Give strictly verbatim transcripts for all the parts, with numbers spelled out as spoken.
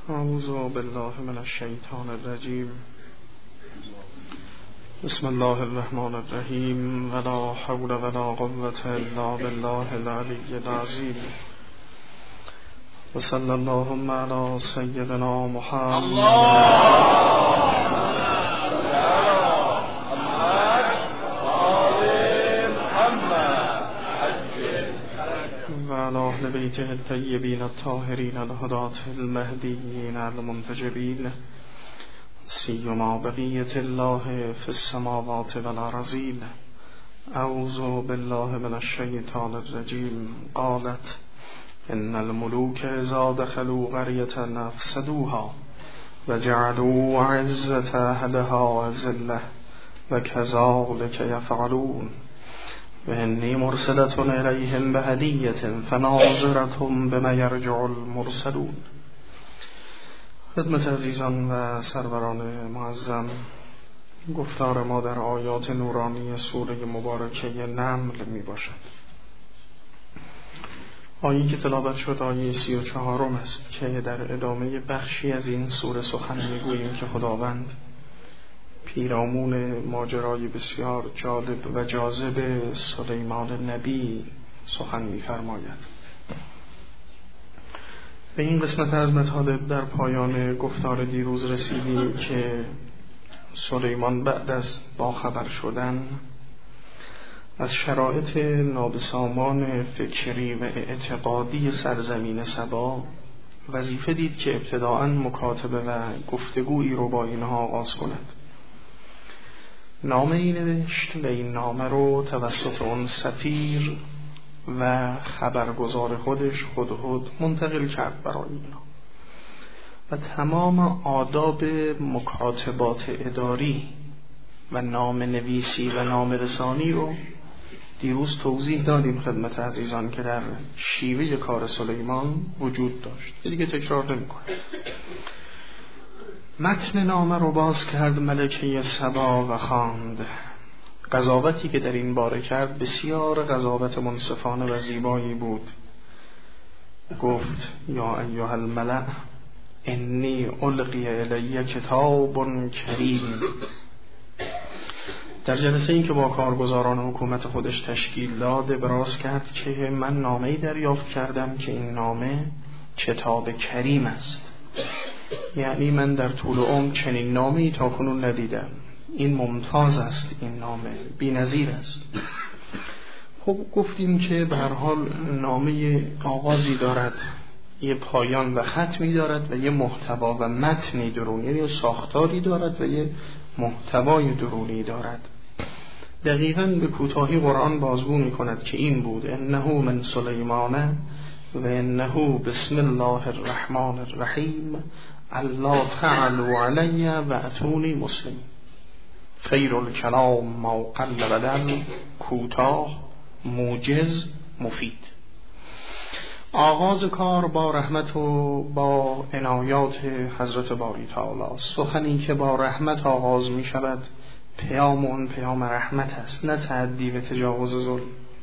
اعوذ بالله من الشیطان الرجیم. بسم الله الرحمن الرحیم. ولا حول ولا قوة الا بالله العلی العظیم. و صلی اللهم علی سیدنا محمد و علی اهل بیته الطیبین الطاهرین الهداة المهدیین المنتجبین، سیما بقیة الله فی السماوات والارضین. اعوذ بالله من الشیطان الرجیم. قالت ان الملوک اذا دخلوا قریة افسدوها و جعلوا عزة اهلها اذلة و کذلک یفعلون. و انی مرسلة الیهم بهدیة فناظرة بما یرجع المرسلون. خدمت عزیزان و سروران معظم، گفتار ما در آیات نورانی سوره مبارکه نمل می باشد. آیه که تلاوت شد آیه سی و چهارم است که در ادامه بخشی از این سوره سخن می گوییم که خداوند پیرامون ماجرای بسیار جالب و جاذب سلیمان نبی سخن می فرماید. به این قسمت از مطالب در پایان گفتار دیروز رسیدیم که سلیمان بعد از باخبر شدن از شرایط نابسامان فکری و اعتقادی سرزمین سبا وظیفه دید که ابتداءً مکاتبه و گفتگویی رو با اینها آغاز کند. نامه ای نوشت و این نامه رو توسط اون سفیر و خبرگزار خودش هدهد منتقل کرد برای اینا و تمام آداب مکاتبات اداری و نام نویسی و نام رسانی رو دیروز توضیح دادیم خدمت عزیزان که در شیوه کار سلیمان وجود داشت. دیگه تکرار نمی کنم. متن نامه رو باز کرد ملکه سبا و خواند. قضاوتی که در این باره کرد بسیار قضاوت منصفانه و زیبایی بود. گفت یا ایها الملأ انی القی الی کتاب کریم. در جلسه این که با کارگزاران حکومت خودش تشکیل داد ابراز کرد که من نامه‌ای دریافت کردم که این نامه کتاب کریم است. یعنی من در طول عمر چنین نامه‌ای تا کنون ندیدم. این ممتاز است، این نامه بی‌نظیر است. خب گفتیم که به هر حال نامه آغازی دارد، یه پایان و ختمی دارد و یه محتوا و متنی درونی، یعنی ساختاری دارد و یه محتوای درونی دارد. دقیقاً به کوتاهی قرآن بازگو می کند که این بود: انه من سلیمان و انه بسم الله الرحمن الرحیم الا تعلوا علی و اتونی مسلمین. خیر الکلام ما قل و دل، کوتاه، موجز، مفید. آغاز کار با رحمت و با عنایات حضرت باری تعالی. سخنی که با رحمت آغاز می شود پیام اون پیام رحمت است، نه تعدی و تجاوز ظلم.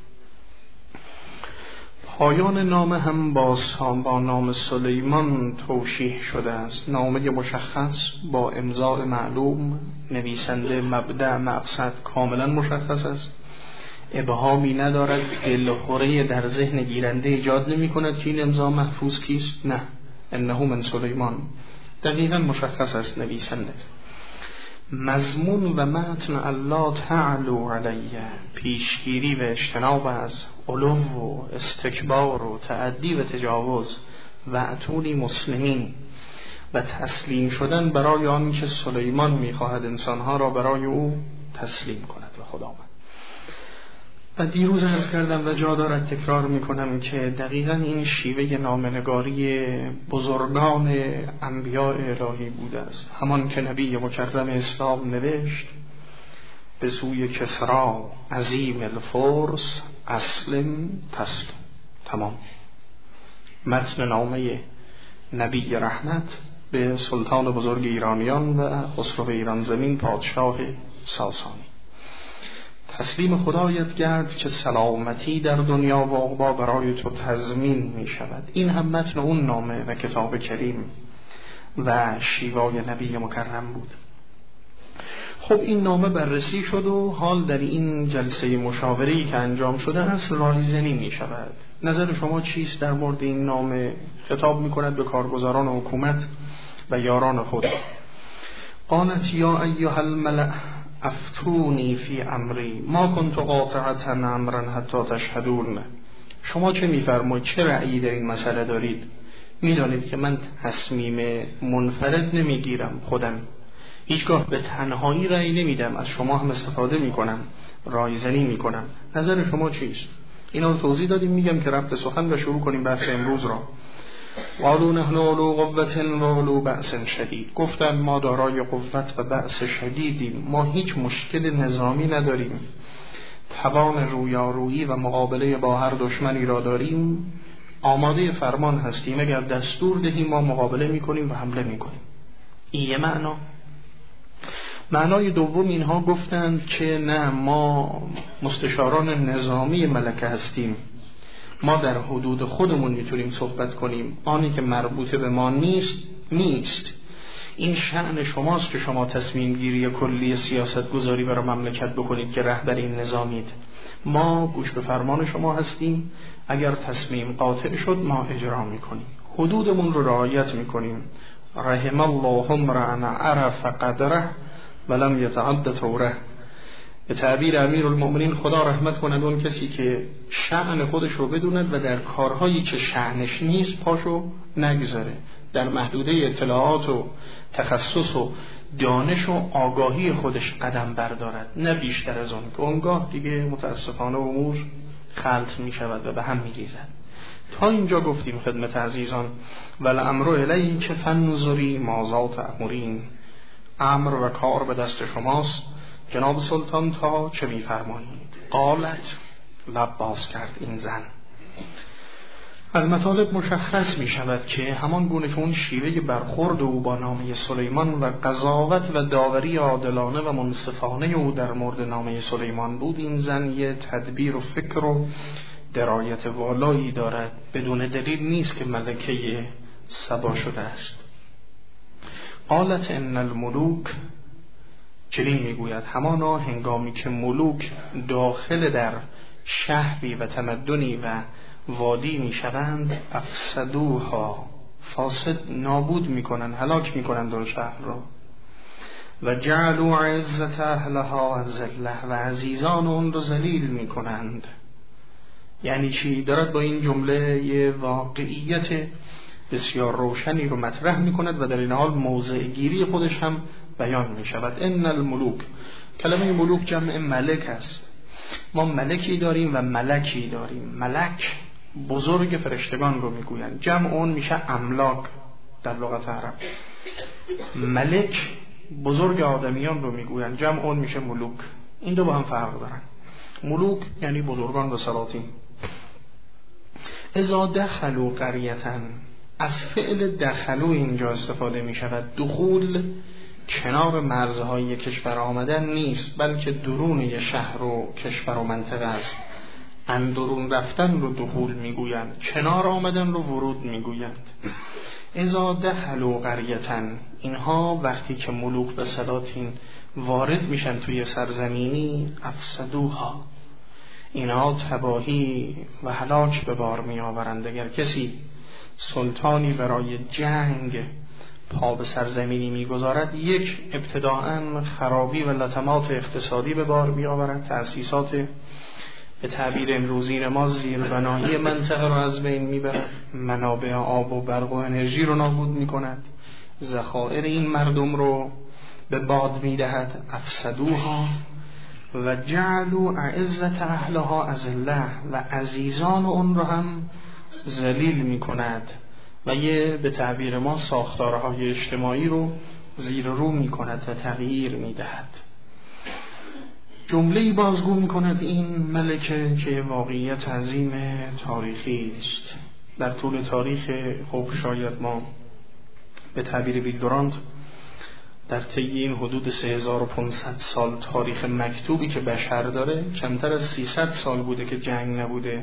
پایان نامه هم با با نام سلیمان توشیح شده است. نامه مشخص با امضاء معلوم، نویسنده، مبدأ، مقصد کاملا مشخص است. ابهامی ندارد، دلخوری در ذهن گیرنده ایجاد نمی کند که این امضا محفوظ کیست. نه، انه من سلیمان دقیقا مشخص است نویسنده. مضمون و متن الله تعالوا علیه، پیشگیری و اجتناب از علو و استکبار و تعدی و تجاوز، و اتونی مسلمین، و تسلیم شدن برای آن که سلیمان میخواهد انسانها را برای او تسلیم کند و خداوند. و دیروز عرض کردم و جا دارد تکرار میکنم که دقیقاً این شیوه نامنگاری بزرگان انبیاء الهی بوده است. همان که نبی مکرم اسلام نوشت: به سوی کسرا عظیم الفرس اسلم تسلم. تمام. متن نامه نبی رحمت به سلطان بزرگ ایرانیان و خسرو ایران زمین پادشاه ساسانی: تسلیم خدایت گرد که سلامتی در دنیا و عقبی برای تو تضمین می شود. این هم متن اون نامه و کتاب کریم. و شیوای نبی مکرم بود. خب این نامه بررسی شد و حال در این جلسه مشاوره‌ای که انجام شده است رایزنی می شود. نظر شما چیست در مورد این نامه؟ خطاب می کند به کارگزاران حکومت و یاران خود. قالت یا ایها الملأ افتونی فی امری ما کنت قاطعة امرا حتی تشهدون. شما چه میفرمایید؟ چه رأیی در این مسئله دارید؟ میدانید که من تصمیم منفرد نمیگیرم، خودم هیچگاه به تنهایی رأی نمیدم، از شما هم استفاده میکنم، رایزنی میکنم. نظر شما چیست؟ اینا رو توضیح دادیم، میگم که ربط سخن و شروع کنیم بحث امروز را. قالوا نحن اولو قوة و اولو بأس شدید. گفتن ما دارای قوت و بأس شدیدیم، ما هیچ مشکل نظامی نداریم، توان رویارویی و مقابله با هر دشمنی را داریم، آماده فرمان هستیم، اگر دستور دهیم ما مقابله میکنیم و حمله میکنیم. این یه معنا. معنای دوم اینها گفتند که نه، ما مستشاران نظامی ملکه هستیم، ما در حدود خودمون میتونیم صحبت کنیم، آنی که مربوط به ما نیست نیست. این شأن شماست که شما تصمیم گیری کلی سیاست گذاری برای مملکت بکنید که رهبر این نظامید. ما گوش به فرمان شما هستیم، اگر تصمیم قاطع شد ما اجرا میکنیم، حدودمون رو رعایت میکنیم. رحم الله امرأ عرف قدره ولم یتعد طوره. به تعبیر امیرالمؤمنین خدا رحمت کند اون کسی که شأن خودش رو بدوند و در کارهایی که شأنش نیست پاشو نگذاره، در محدوده اطلاعات و تخصص و دانش و آگاهی خودش قدم بردارد، نه بیشتر از اون که اونگاه دیگه متاسفانه امور خلط می شود و به هم می ریزد. تا اینجا گفتیم خدمت عزیزان والامر الیک فانظری ماذا تأمرین. امر و کار به دست شماست جناب سلطان، تا چه می‌فرمایید؟ قالت، لب باز کرد این زن. از مطالب مشخص می شود که همان گونه که اون شیوه برخورد او با نامه سلیمان و قضاوت و داوری عادلانه و منصفانه او در مورد نامه سلیمان بود، این زن یه تدبیر و فکر و درایت والایی دارد، بدون دلیل نیست که ملکه سبا شده است. قالت ان الملوک، چنین میگوید همانا هنگامی که ملوک داخل در شهری و تمدنی و وادی میشوند، افسدوها، فاسد نابود میکنن، هلاک میکنن در شهر را، و جعلوا عزت اهلها اذله، و عزیزان اون رو ذلیل میکنند. یعنی چی؟ دارد با این جمله یه واقعیت بسیار روشنی رو مطرح میکند و در این حال موضع گیری خودش هم بیان میشود. ان الملوک، کلمه ملوک جمع ملک است. ما ملکی داریم و ملکی داریم. ملک بزرگ فرشتگان رو میگویند، جمع اون میشه املاک در لغت عرب. ملک بزرگ آدمیان رو میگویند، جمع اون میشه ملوک. این دو با هم فرق دارن. ملوک یعنی بزرگان و سلاطین. اذا دخلوا قریةً، از فعل دخلوا اینجا استفاده می شود. دخول کنار مرزهای کشور آمدن نیست، بلکه درون یه شهر و کشور و منطقه است. اندرون رفتن رو دخول می گویند، کنار آمدن رو ورود می گویند. اذا دخلوا قریةً، اینها وقتی که ملوک و سلاطین وارد میشن توی سرزمینی، افسدوها، اینها تباهی و هلاک به بار می آورند. اگر کسی سلطانی برای جنگ پا به سرزمینی میگذارد، یک ابتداءً خرابی و لطمات اقتصادی به بار می آورد، تأسیسات به تعبیر امروزی ما زیربنایی منطقه را از بین میبرد، منابع آب و برق و انرژی رو نابود میکند، ذخایر این مردم رو به باد میدهد. افسدوها و جعلوا اعزت اهلها اذله، و عزیزان اون رو هم ذلیل میکند و یه به تعبیر ما ساختارهای اجتماعی رو زیر رو میکند و تغییر میدهد. جمله‌ای بازگو میکند این ملکه که واقعیت عظیم تاریخی است. در طول تاریخ، خب شاید ما به تعبیر ویلدورانت در طی این حدود سه هزار و پانصد سال تاریخ مکتوبی که بشر داره، کمتر از سیصد سال بوده که جنگ نبوده.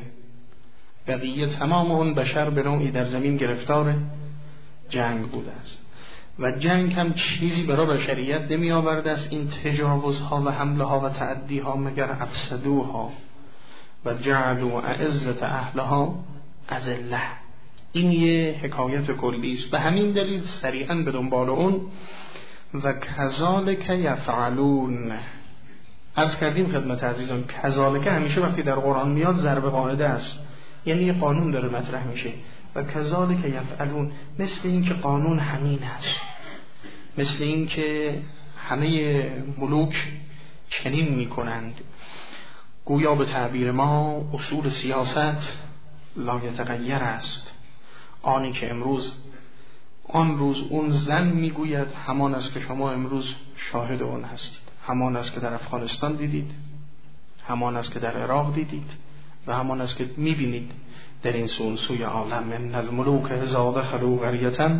بقیه تمام اون بشر به نوعی در زمین گرفتار جنگ بوده است. و جنگ هم چیزی برای بشریت نمی آورده است این تجاوزها و حمله ها و تعدیها مگر افسدوها و جعلوا اعزة اهلها اذله. این یه حکایت کلی است. به همین دلیل سریعا به دنبال اون و کذالک یفعلون. عرض کردیم خدمت عزیزان کذالک همیشه وقتی در قرآن میاد ضرب قاعده است، یعنی یه قانون داره مطرح میشه. و کذالک یفعلون، مثل این که قانون همین است، مثل این که همه ملوک چنین میکنند. گویا به تعبیر ما اصول سیاست لا یتغیر است. آنی که امروز آن روز اون زن میگوید همان است که شما امروز شاهد اون هستید، همان است که در افغانستان دیدید، همان است که در عراق دیدید و همان است که میبینید در این سون سوی عالم. من الملوک اذا دخلوا قریة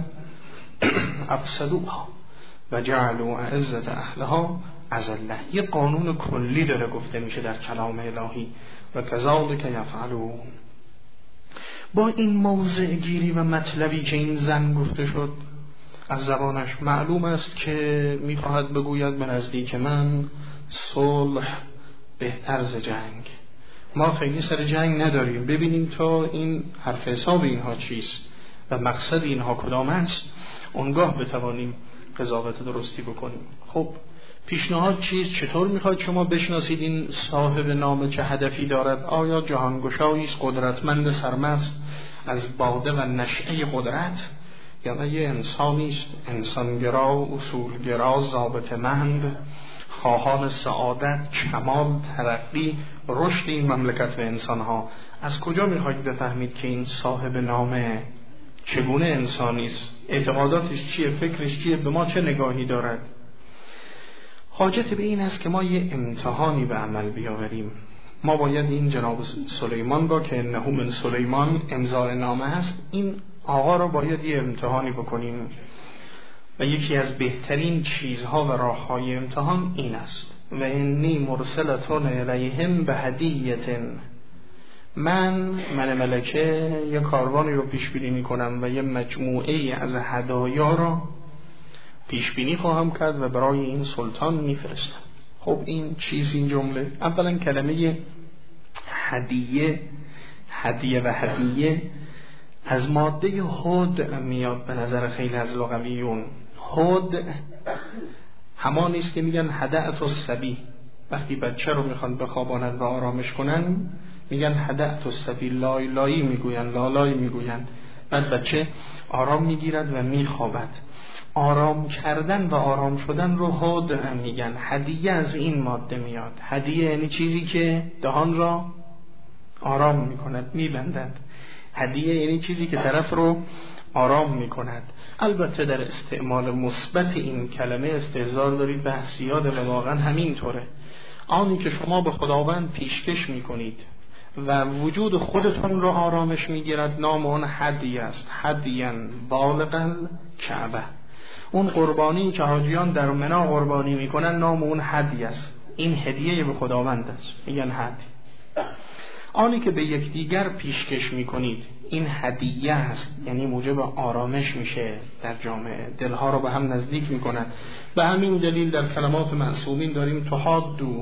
افسدوها و جعلوا اعزة اهلها اذله. یه قانون کلی داره گفته میشه در کلام الهی و کذالک یفعلون. با این موضع گیری و مطلبی که این زن گفته شد از زبانش معلوم است که میخواهد بگوید به نزدیک من صلح بهتر ز جنگ. ما خیلی سر جنگ نداریم، ببینیم تا این حرف حساب اینها چیست و مقصد اینها کدام است، اونگاه بتوانیم قضاوت درستی بکنیم. خب پیشنهاد چیست؟ چطور میخواید شما بشناسید این صاحب نام چه هدفی دارد؟ آیا جهانگشایی است، قدرتمند سرمست از باده و نشأه قدرت، یا نه یه انسانی است انسانگرا، اصولگرا، ضابطه‌مند، خواهان سعادت، کمال، ترقی، رشد این مملکت و انسانها؟ از کجا میخواید بفهمید که این صاحب نامه چگونه انسانی است، اعتقاداتش چیه، فکرش چیه، به ما چه نگاهی دارد؟ حاجت به این است که ما یه امتحانی به عمل بیاوریم. ما باید این جناب سلیمان را که انه من سلیمان امضای نامه هست، این آقا را باید یه امتحانی بکنیم و یکی از بهترین چیزها و راههای امتحان این است و انی مرسلتون الیهم به هدیه. من من ملکه یه کاروانی رو پیش بینی میکنم و یه مجموعه از هدایا را پیش بینی خواهم کرد و برای این سلطان میفرستم. خب این چیز، این جمله اولا کلمه هدیه، هدیه و هدیه از ماده هد میاد به نظر خیلی از لغویون. هد همان است که میگن هدأت الصبی، وقتی بچه رو میخوان بخوابانند و آرامش کنن میگن هدأت الصبی، لای لایی میگوین، لالایی میگوین، بعد بچه آرام میگیرد و میخوابد. آرام کردن و آرام شدن رو هد میگن. هدیه از این ماده میاد. هدیه یعنی چیزی که دهان را آرام میکند، میبندد. هدیه یعنی چیزی که طرف رو آرام میکند. البته در استعمال مثبت این کلمه استهزار دارید بحثیات و واقعا همین طوره. آنی که شما به خداوند پیشکش میکنید و وجود خودتون رو آرامش میگیرد، نام اون هدیه است. هدیان بالغ کعبه. اون قربانی که حاجیان در منی قربانی میکنن نام اون هدیه است. این هدیه به خداوند است، میگن هدیه. آنی که به یکدیگر پیشکش میکنید این هدیه است، یعنی موجب آرامش میشه در جامعه، دلها رو به هم نزدیک میکند. به همین دلیل در کلمات معصومین داریم تحادو،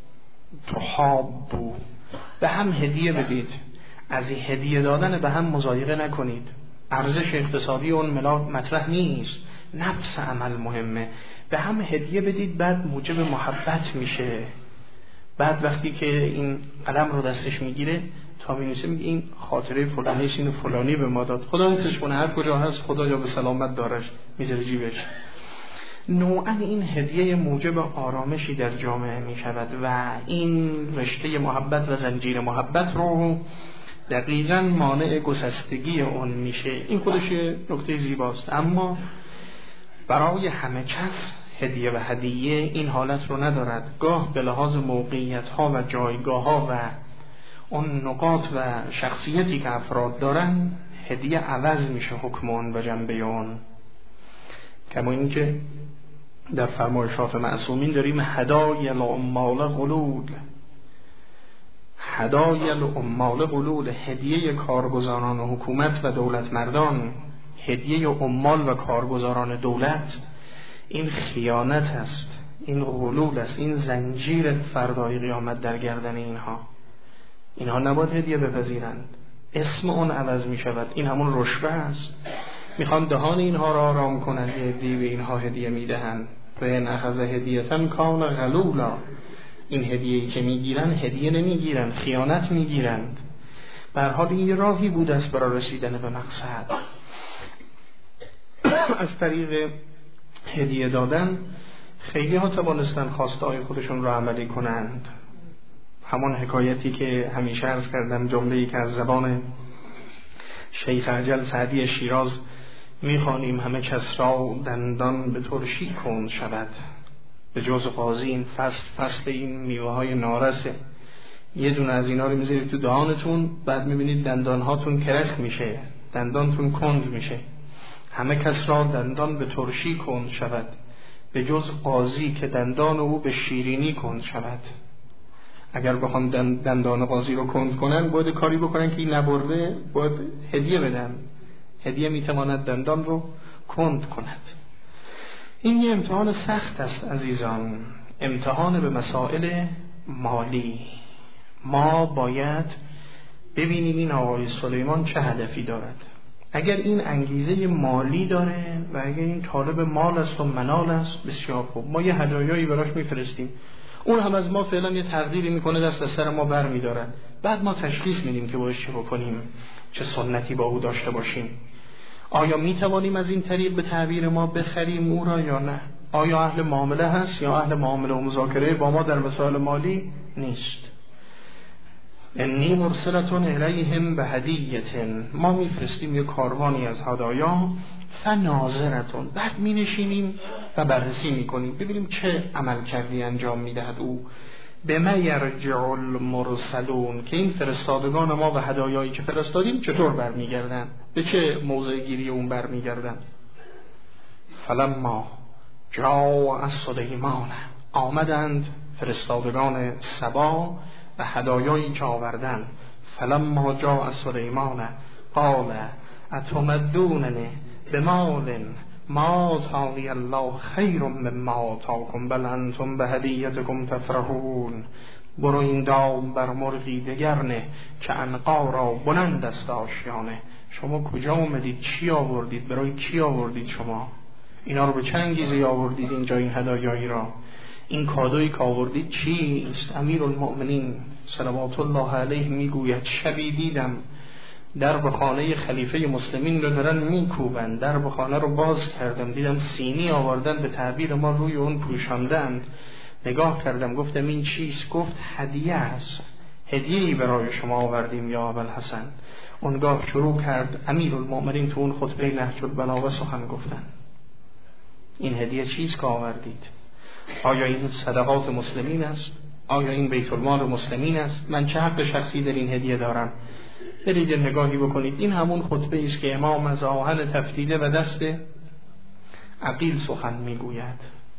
تحابو، به هم هدیه بدید. از این هدیه دادن به هم مضایقه نکنید. ارزش اقتصادی اون ملاک مطرح نیست، نفس عمل مهمه. به هم هدیه بدید، بعد موجب محبت میشه. بعد وقتی که این قلم رو دستش میگیره تا می‌نویسه میگه این خاطره فلانی است، اینو فلانی به ما داد، خدا حفظش کنه، هر کجا هست خدا یا به سلامت دارش، میذاره جیبش. نوعا این هدیه موجب آرامشی در جامعه میشود و این رشته محبت و زنجیر محبت رو دقیقاً مانع گسستگی اون میشه. این خودش نکته زیباست، اما برای همه کس هدیه و هدیه این حالت رو ندارد. گاه به لحاظ موقعیت ها و جایگاه ها و اون نقاط و شخصیتی که افراد دارن هدیه عوض میشه حکم اون و جنبه اون. کما این که در فرمایشات معصومین داریم هدای العمال غلول، هدای العمال غلول، هدیه کارگزاران و حکومت و دولت مردان هدیه عمال و کارگزاران دولت، این خیانت است، این غلول است، این زنجیر فردای قیامت در گردن اینها. اینها نباید هدیه بپذیرند، اسم اون عوض می شود. این همون رشوه است. میخوان دهان اینها را آرام کنند، هدیه به اینها هدیه میدهند. و ان اخذ هدیه‌تن کان غلولا، این هدیه‌ای که میگیرن هدیه نمیگیرن، خیانت میگیرند. به هر حال این یه راهی بود است برای رسیدن به مقصد. از طریق هدیه دادن خیلی ها توانستن خواستهای خودشون را عملی کنند. همان حکایتی که همیشه عرض کردم، جمله‌ای که از زبان شیخ اجل سعدی شیراز میخوانیم: همه کس را دندان به ترشی کند شود، به جز قاضی این فصل فصل این میوه های نارسه. یه دونه از اینا رو میذارید تو دهانتون، بعد میبینید دندانهاتون کرخ میشه، دندانتون کند میشه. همه کس را دندان به ترشی کند شود، به جز قاضی که دندان او به شیرینی کند شود. اگر بخوام دندان قاضی رو کند کنن، باید کاری بکنن که این نبرده، باید هدیه بدن. هدیه میتواند دندان رو کند کند. این یه امتحان سخت است عزیزان، امتحان به مسائل مالی. ما باید ببینیم این آقای سلیمان چه هدفی دارد. اگر این انگیزه مالی داره و اگر این طالب مال است و منال است، بسیار خوب، ما یه هدایایی براش میفرستیم، اون هم از ما فعلا یه تقدیری میکنه، دست از سر ما بر میدارد. بعد ما تشخیص میدیم که باید چه بکنیم، چه سنتی با او داشته باشیم. آیا میتوانیم از این طریق به تعبیر ما بخریم او را یا نه؟ آیا اهل معامله هست یا اهل معامله و مذاکره با ما در مسائل مالی نیست؟ انی مرسلتون الیهم به هدیه‌تن، ما میفرستیم یک کاروانی از هدایا، فناظرتون، بعد می نشینیم و بررسی میکنیم ببینیم چه عمل کردی انجام میدهد او. به ما یرجع المرسلون، که این فرستادگان ما و هدایایی که فرستادیم چطور برمیگردن، به چه موضع گیری اون برمیگردن. فلما جاء سلیمان، آمدند فرستادگان سبا و هدایایی که آوردن. فلما جاء سلیمان قال اتمدوننی بمال ما آتانی الله خیر مما آتاکم بل انتم به هدیتکم تفرحون. برو این دام بر مرغی دگر نه که عنقا را بلند است آشیانه. شما کجا اومدید؟ چی آوردید؟ برای کی آوردید؟ شما اینا رو به چه انگیزه آوردید اینجا؟ این هدایایی را، این کادویی که آوردید چی است؟ امیرالمؤمنین صلوات الله علیه میگوید شبی دیدم در به خانه خلیفه مسلمین رو دارن میکوبن، در به خانه رو باز کردم، دیدم سینی آوردن، به تعبیر ما روی اون پوشاندن. نگاه کردم گفتم این چیست؟ گفت هدیه است، هدیه‌ای برای شما آوردیم یا ابوالحسن. اونگاه شروع کرد امیرالمؤمنین تو اون خطبه نهج البلاغه سخن گفتن. این هدیه چیست که آوردید؟ آیا این صدقات مسلمین است؟ آیا این بیت المال مسلمین است؟ من چه حق شخصی در این هدیه دارم؟ برید نگاهی بکنید. این همون خطبه است که امام از آهن تفتیله و دست عقیل سخن میگوید.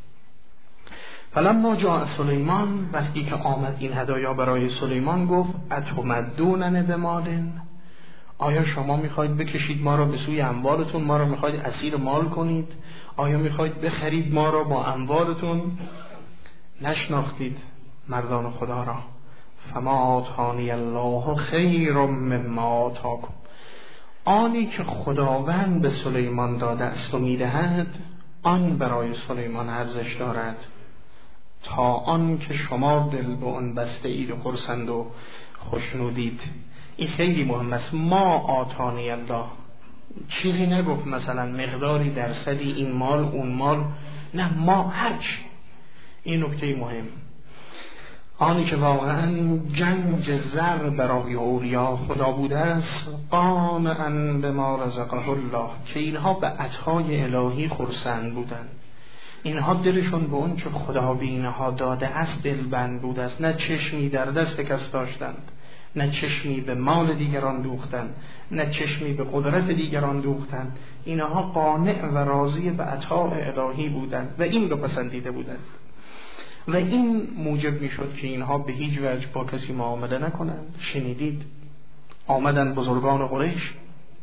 فلما جاء سلیمان، وقتی که آمد این هدایا برای سلیمان، گفت اتمدونن بمال، آیا شما میخواید بکشید ما را به سوی اموالتون، ما را میخواید اسیر مال کنید؟ آیا میخواید بخرید ما را با اموالتون؟ نشناختید مردان خدا را. فما آتانی الله خیر مما آتاکم، آنی که خداوند به سلیمان داده است و میدهد، آن برای سلیمان ارزش دارد تا آن که شما دل به آن بسته اید و خرسند و خوشنودید. این خیلی مهم است. ما آتانی الله، چیزی نگفت مثلا مقداری درصدی این مال اون مال، نه، ما هرچی. این نکته مهم. آنی که واقعا جنگ زر برای اولیا خدا بوده است، قانعا بما رزقه الله، که اینها به عطای الهی خرسند بودند. اینها دلشون به اون چه خدا به اینها داده است دلبند بوده است. نه چشمی در دست کس داشتند، نه چشمی به مال دیگران دوختند، نه چشمی به قدرت دیگران دوختند. اینها قانع و راضی به عطای الهی بودند و این رو پسندیده بودند و این موجب می شد که اینها به هیچ وجه با کسی معامله نکنند. شنیدید آمدن بزرگان قریش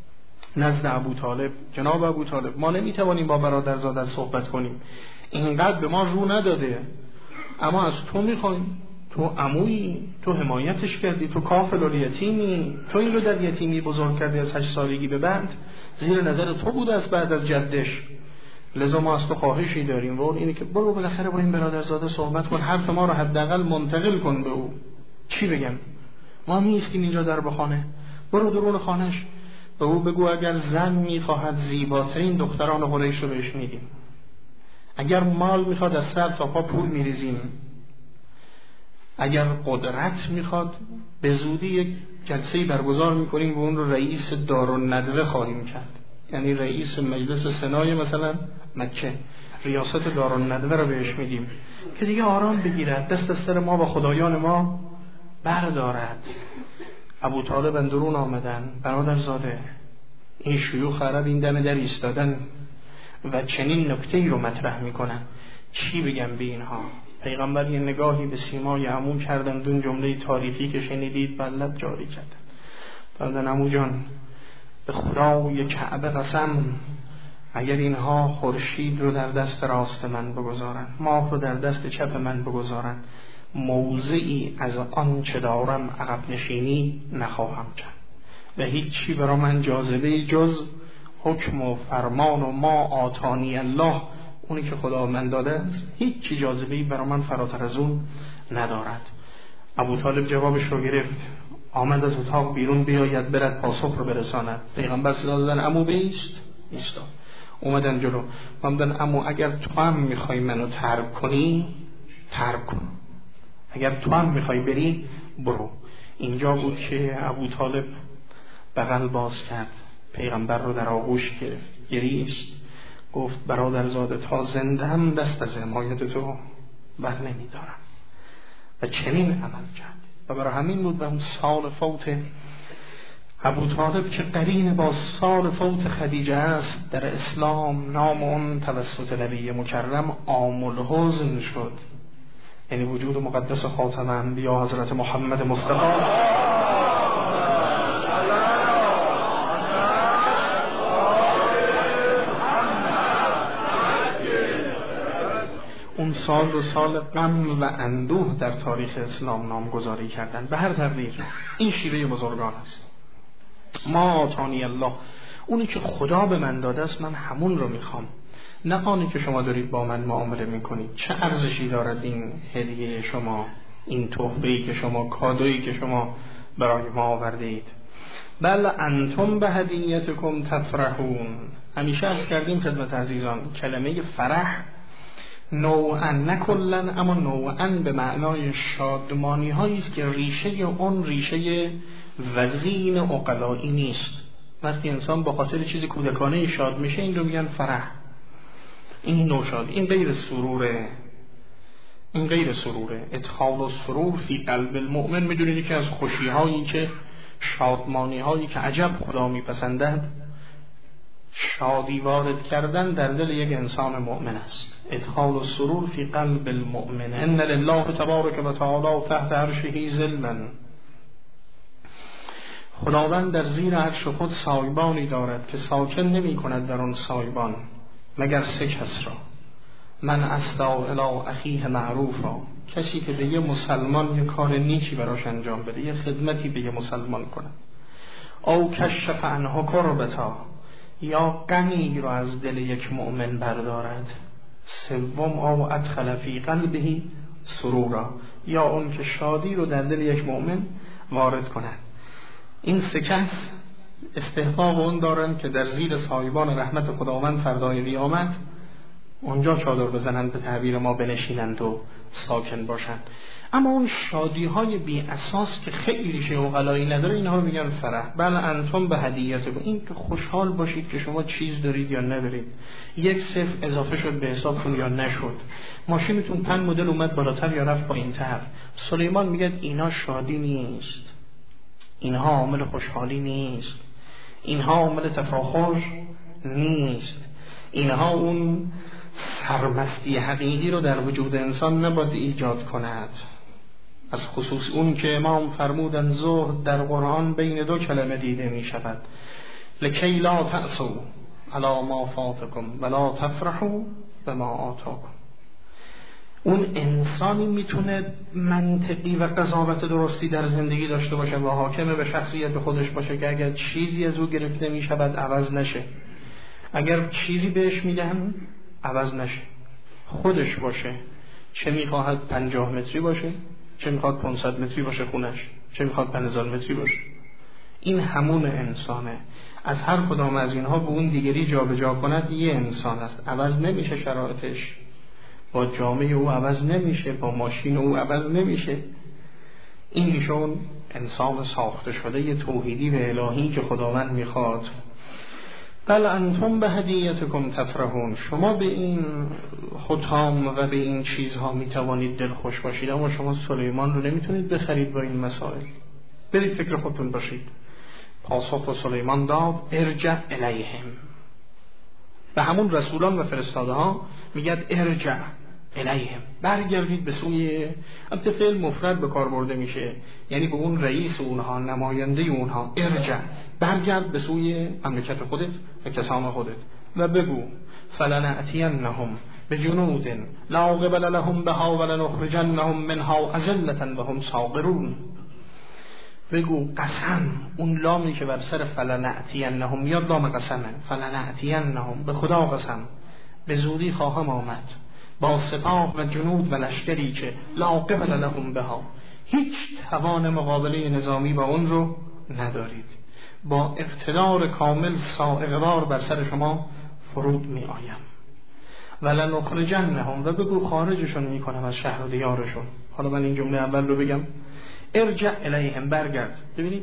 نزد ابو طالب. جناب ابو طالب ما نمیتوانیم با برادرزادت صحبت کنیم، اینقدر به ما رو نداده، اما از تو میخوایم، تو عمویی، تو حمایتش کردی، تو کافل الیتیمی، تو این رو در یتیمی بزرگ کردی، از هشت سالگی به بعد زیر نظر تو بود از بعد از جدش، لذا ما از تو خواهشی داریم و اون اینه که برو بالاخره با این برادرزاده صحبت کن، حرف ما رو حداقل منتقل کن به او. چی بگم؟ ما نیستیم اینجا در بخانه، برو درون خانش به او بگو اگر زن میخواهد زیباترین دختران قریش رو بهش میدیم، اگر مال میخواد از سر تا پا پول میریزیم، اگر قدرت میخواد به زودی یک جلسه‌ای برگزار میکنیم و اون رو رئیس دارالندوه خواهیم کرد، یعنی رئیس مجلس سنای مثلا مکه، ریاست دارالندوه رو بهش میدیم که دیگه آرام بگیرد، دست از سر ما و خدایان ما بردارد. ابو طالب اندرون آمدن، برادرزاده این شیوخ عرب این دم در ایستادن و چنین نکته‌ای رو مطرح میکنن، چی بگم به اینها؟ پیغمبر یه نگاهی به سیمای عمو کردند، اون جمله تاریخی که شنیدید بر لب جاری کردند. فرمودن عمو جان به خدای کعبه قسم اگر اینها خورشید رو در دست راست من بگذارن، ماه رو در دست چپ من بگذارن، موضعی از آن چه دارم عقب نشینی نخواهم کرد و هیچی برای من جاذبه جز حکم و فرمان و ما آتانی الله، اونی که خدا من داده است، هیچ چی جاذبه‌ای برای من فراتر از اون ندارد. ابو طالب جوابش رو گرفت، آمد از اتاق بیرون بیاید برد پاسخ رو برساند. پیغمبر صدا دادن عمو بیست، ایستاد. اومدن جلو، اومدن عمو اگر تو هم میخوای منو ترک کنی ترک کن، اگر تو هم میخوای بری برو. اینجا بود که ابو طالب بغل باز کرد، پیغمبر رو در آغوش گرفت، گریست، گفت برادرزاده تا زنده هم دست از حمایت تو بر نمیدارم و چنین عمل کرد. و برای همین بود به اون سال فوت ابو طالب که قرین با سال فوت خدیجه است در اسلام، نام اون توسط نبی مکرم عام الحزن شد، یعنی وجود مقدس خاتم انبیا حضرت محمد مصطفی اون سال رو سال غم و اندوه در تاریخ اسلام نامگذاری کردن. به هر تقدیر این شیوه بزرگان است. ما آتانی الله، اونی که خدا به من داده است من همون رو میخوام، نه آنی که شما دارید با من معامله میکنید. چه ارزشی دارد این هدیه شما، این تحفه‌ای که شما، کادویی که شما برای ما آورده اید؟ بل انتم به هدیتکم تفرحون. همیشه عرض کردیم خدمت عزیزان کلمه فرح نوعا نه کلن، اما نوعا به معنای شادمانی هایی است که ریشه اون ریشه وزین عقلایی نیست. وقتی انسان با خاطر چیزی کودکانه شاد میشه این رو میگن فرح، این نوشاد، این غیر سروره، این غیر سروره. ادخال السرور فی قلب المؤمن، میدونید که از خوشی هایی که شادمانی هایی که عجب خدا میپسندد شادی وارد کردن در دل یک انسان مؤمن است. ادخال السرور فی قلب المؤمن، ان لله تبارک و تعالی تحت عرشه ظلا. خداوند در زیر عرش خود سایبانی دارد که ساکن نمی کند در آن سایبان مگر سه کس را: من اسدع الی اخیه معروفا، کسی که به یه مسلمان یه کار نیکی براش انجام بده، یه خدمتی به یه مسلمان کنه. او کشف عنه کربتا، یا غمی را از دل یک مؤمن بردارد. سوم او ادخل فی قلبه سرورا، یا اون که شادی رو در دل یک مؤمن وارد کند. این سه کس استحقاق اون دارن که در زیر سایبان رحمت خداوند فردای قیامت اونجا چادر بزنند، به تعبیر ما بنشینند و ساکن باشند. اما اون شادی های بی اساس که خیلی ریشه عقلایی نداره، اینها رو میگن فرح. بل انتم به هدیتکم، این که خوشحال باشید که شما چیز دارید یا ندارید، یک صفر اضافه شد به حسابتون یا نشد، ماشینتون پنج مدل اومد بالاتر یا رفت پایینتر. سلیمان میگه اینا شادی نیست، اینها عامل خوشحالی نیست، اینها عامل تفاخر نیست، اینها اون سرمستی حقیقی رو در وجود انسان نباید ایجاد کند. از خصوص اون که امام فرمودن زهد در قرآن بین دو کلمه دیده می شود: لکی لا تأسوا علی ما فاتکم ولا تفرحوا بما آتاکم. اون انسانی میتونه منطقی و قضاوت درستی در زندگی داشته باشه و حاکم به شخصیت خودش باشه که اگر چیزی از او گرفته میشود عوض نشه، اگر چیزی بهش میدن عوض نشه، خودش باشه، چه میخواهد پنجاه متری باشه، چه میخواد پانصد متری باشه خونش، چه میخواد پنج هزار متری باشه. این همون انسانه. از هر کدام از اینها به اون دیگری جابجا کند یه انسان است. عوض نمیشه شرایطش، با جامعه او عوض نمیشه، با ماشین او عوض نمیشه. این میشون انسان ساخته شده ی توحیدی و الهی که خداوند میخواد. بل انتم به هدیتکم تفرحون. شما به این ختام و به این چیزها میتوانید دلخوش باشید، اما شما سلیمان رو نمیتونید بخرید با این مسائل. برید فکر خودتون باشید. پاسخ سلیمان داد ارجع الیهم. به همون رسولان و فرستاده ها میگد ارجع الیهم، برگردید به سوی، البته فعل مفرد به کار برده میشه، یعنی به اون رئیس اونها، نماینده اونها. ارجع، برگرد به سوی مملکت خودت و کسان خودت و بگو فلنأتینهم بجنود لا قبل لهم بها ولنخرجنهم منها اذلة وهم صاغرون. بگو قسم، اون لامی که بر سر فلنأتینهم میاد لام قسمه، فلنأتینهم، به خدا قسم به زودی خواهم آمد با سپاه و جنود و لشکری که لا قبل لهم بها، هیچ توان مقابله نظامی با اون رو ندارید، با اقتدار کامل سائق‌وار بر سر شما فرود می آیم. ولنخرجنهم، و بگو خارجشون می کنم از شهر و دیارشون. حالا من این جمله اول رو بگم، ارجع الیهم، برگرد. ببینید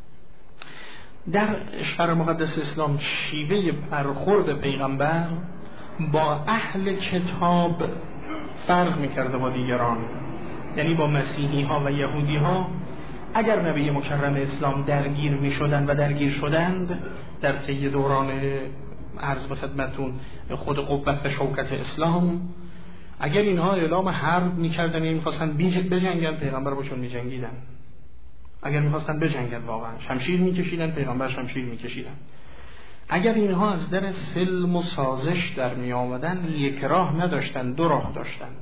در شرع مقدس اسلام شیوه برخورد پیغمبر با اهل کتاب فرق میکرده با دیگران، یعنی با مسیحی ها و یهودی ها. اگر نبی مکرم اسلام درگیر میشدند و درگیر شدند در طی دوران عرض به خدمتون خود قوت و شوکت اسلام، اگر اینها اعلام حرب میکردن، یعنی میخواستن بجنگن، پیغمبر باشون میجنگیدن. اگر میخواستن بجنگن واقعا شمشیر میکشیدن، پیغمبر شمشیر میکشیدن. اگر اینها از در سلم و سازش در می آمدن، یک راه نداشتند، دو راه داشتند.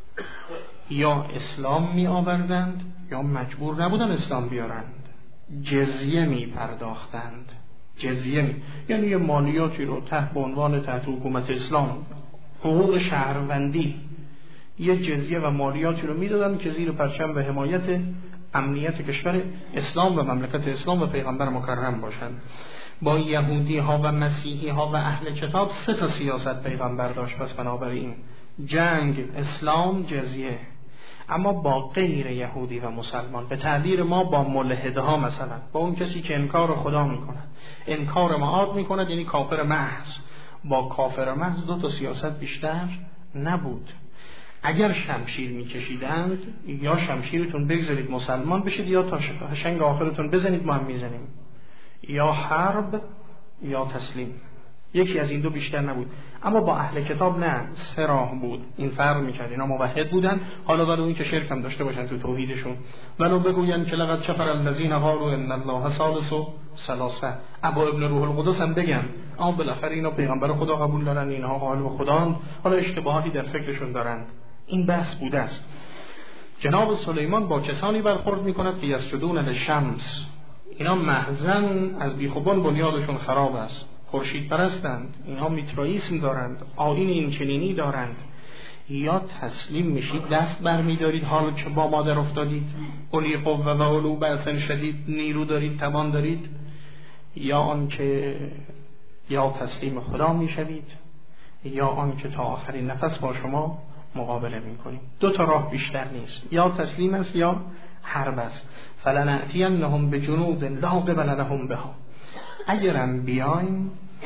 یا اسلام می آوردند یا مجبور نبودن اسلام بیارند، جزیه می پرداختند. جزیه می... یعنی یه مالیاتی رو تحت عنوان تحت حکومت اسلام، حقوق شهروندی، یه جزیه و مالیاتی رو می دادن که زیر پرچم و حمایت امنیت کشور اسلام و مملکت اسلام و پیغمبر مکرم باشند. با یهودی ها و مسیحی ها و اهل کتاب سه تا سیاست پیغمبر داشت. پس بنابراین جنگ، اسلام، جزیه. اما با غیر یهودی و مسلمان، به تعبیر ما با ملحده ها، مثلا با اون کسی که انکار خدا میکند، انکار معاد میکند، یعنی کافر محض، با کافر محض دو تا سیاست بیشتر نبود. اگر شمشیر میکشیدند، یا شمشیرتون بگذارید مسلمان بشید، یا تا شنگ آخرتون بزنید ما هم میزنیم، یا حرب یا تسلیم. یکی از این دو بیشتر نبود. اما با اهل کتاب نه، سه راه بود. این فرق میکرد. اینا موحد بودن، حالا ولو این که شرک هم داشته باشن تو توحیدشون، ولو بگوین که لقد کفر الذین قالوا ان الله ثالث ثلاثه، ابا ابن روح القدس هم بگن، اما بالاخره اینا پیغمبر خدا قبول دارن، اینها قالب خدا، حالا اشتباهاتی در فکرشون دارن. این بحث بوده است. جناب سلیمان با کسانی برخورد میکند که یسجدون للشمس، اینا محزن از بیخوبان بنیادشون خراب است، خورشید پرستند، اینها میترائیسم دارند، آیین این چنینی دارند. یا تسلیم میشید، دست برمیدارید حال که با مادر افتادید، اولی قوه و اولو بأس شدید، نیرو دارید، توان دارید، یا آن که یا تسلیم خدا میشوید، یا آن که تا آخرین نفس با شما مقابله میکنیم. دو تا راه بیشتر نیست، یا تسلیم است یا حرب است. فلنأتینهم بجنود لا قبل لهم بها، اگرم بیاین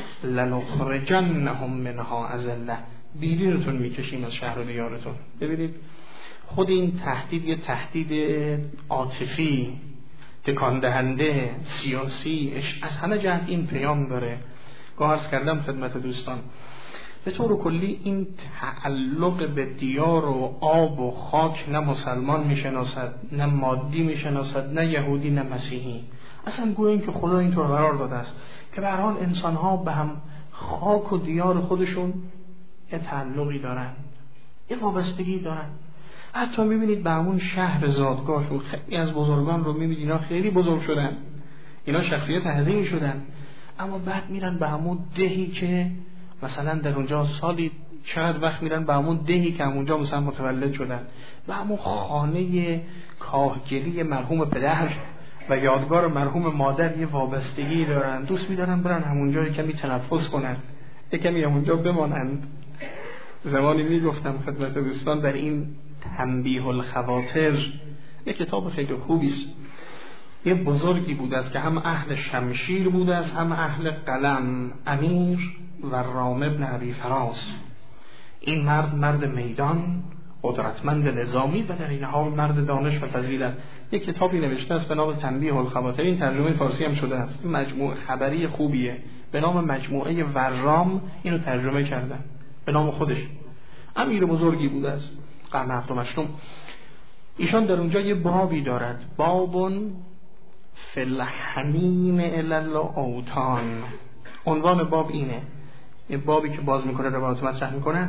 لنخرجنهم منها اذلة، بیرونتون میکشیم از شهر و دیارتون. ببینید خود این تهدید یه تهدید عاطفی، تکان دهنده، سیاسی، از همه جهت این پیام داره. گاه عرض کردم خدمت دوستان، به طور کلی این تعلق به دیار و آب و خاک نه مسلمان میشناسد، نه مادی میشناسد، نه یهودی، نه مسیحی. اصلا گویا که خدا اینطور قرار داده است که به هر حال انسان‌ها به هم خاک و دیار خودشون یه تعلقی دارن، یه وابستگی دارن. حتی میبینید به همون شهر زادگاهشون خیلی از بزرگان رو میبینید اینا خیلی بزرگ شدن، اینا شخصیت عظیمی شدن، اما بعد میرن به همون دهی که مثلا در اونجا سالی چقدر وقت میرن به همون دهی که همونجا مثلا متولد شدن، به همون خانه کاهگلی مرحوم پدر و یادگار مرحوم مادر یه وابستگی دارن، دوست میدارن برن همونجا کمی تنفس کنن، کمی همونجا بمانند. زمانی میگفتم خدمت دوستان در این تنبیه الخواطر، یک کتاب خیلی خوبی است، یه بزرگی بود است که هم اهل شمشیر بود است هم اهل قلم، امیر و رام ابن ابی فراس. این مرد مرد میدان، قدرتمند نظامی و در این حال مرد دانش و فضیلت. یک کتابی نوشته است به نام تنبیه الخواطر، این ترجمه فارسی هم شده است، این مجموعه خبری خوبیه به نام مجموعه ورام، اینو ترجمه کردن به نام خودش. امیر بزرگی بود است قرن هفتم هشتم. ایشان در اونجا یه بابی دارد، بابون فی الحنین الی الاوطان. عنوان باب اینه، یه بابی که باز میکنه روایت مطرح میکنه،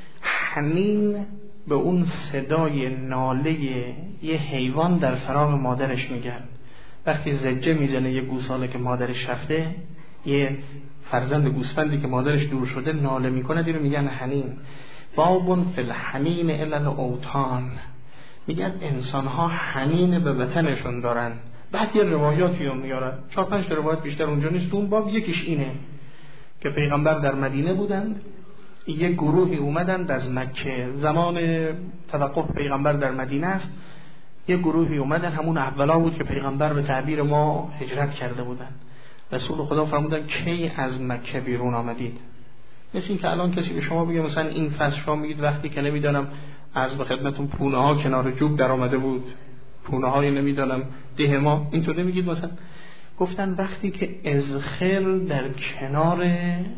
حنین به اون صدای ناله یه حیوان در فراق مادرش میگن. وقتی زجه میزنه یه گوساله که مادرش رفته، یه فرزند گوسفندی که مادرش دور شده ناله میکنه، دیرو میگن حنین. بابون فی الحنین الی الاوطان، میگن انسان ها حنین به وطنشون دارن. بعد یه روایاتی رو میارن، چهار پنج روایت بیشتر اونجا نیست اون باب. یکیش اینه که پیغمبر در مدینه بودند، یه گروهی اومدند از مکه، زمان توقف پیغمبر در مدینه است، یه گروهی اومدن، همون اولا بود که پیغمبر به تعبیر ما هجرت کرده بودند. رسول خدا فرمودن کی از مکه بیرون آمدید؟ مثل این که الان کسی به شما بگه مثلا این فصل شما میگید وقتی که نمیدانم عرض به خدمتون پونه ها کنار جوب در آمده بود، پونه های نمیدانم ده ما، اینطور نمیگید. مثلا گفتن وقتی که ازخر در کنار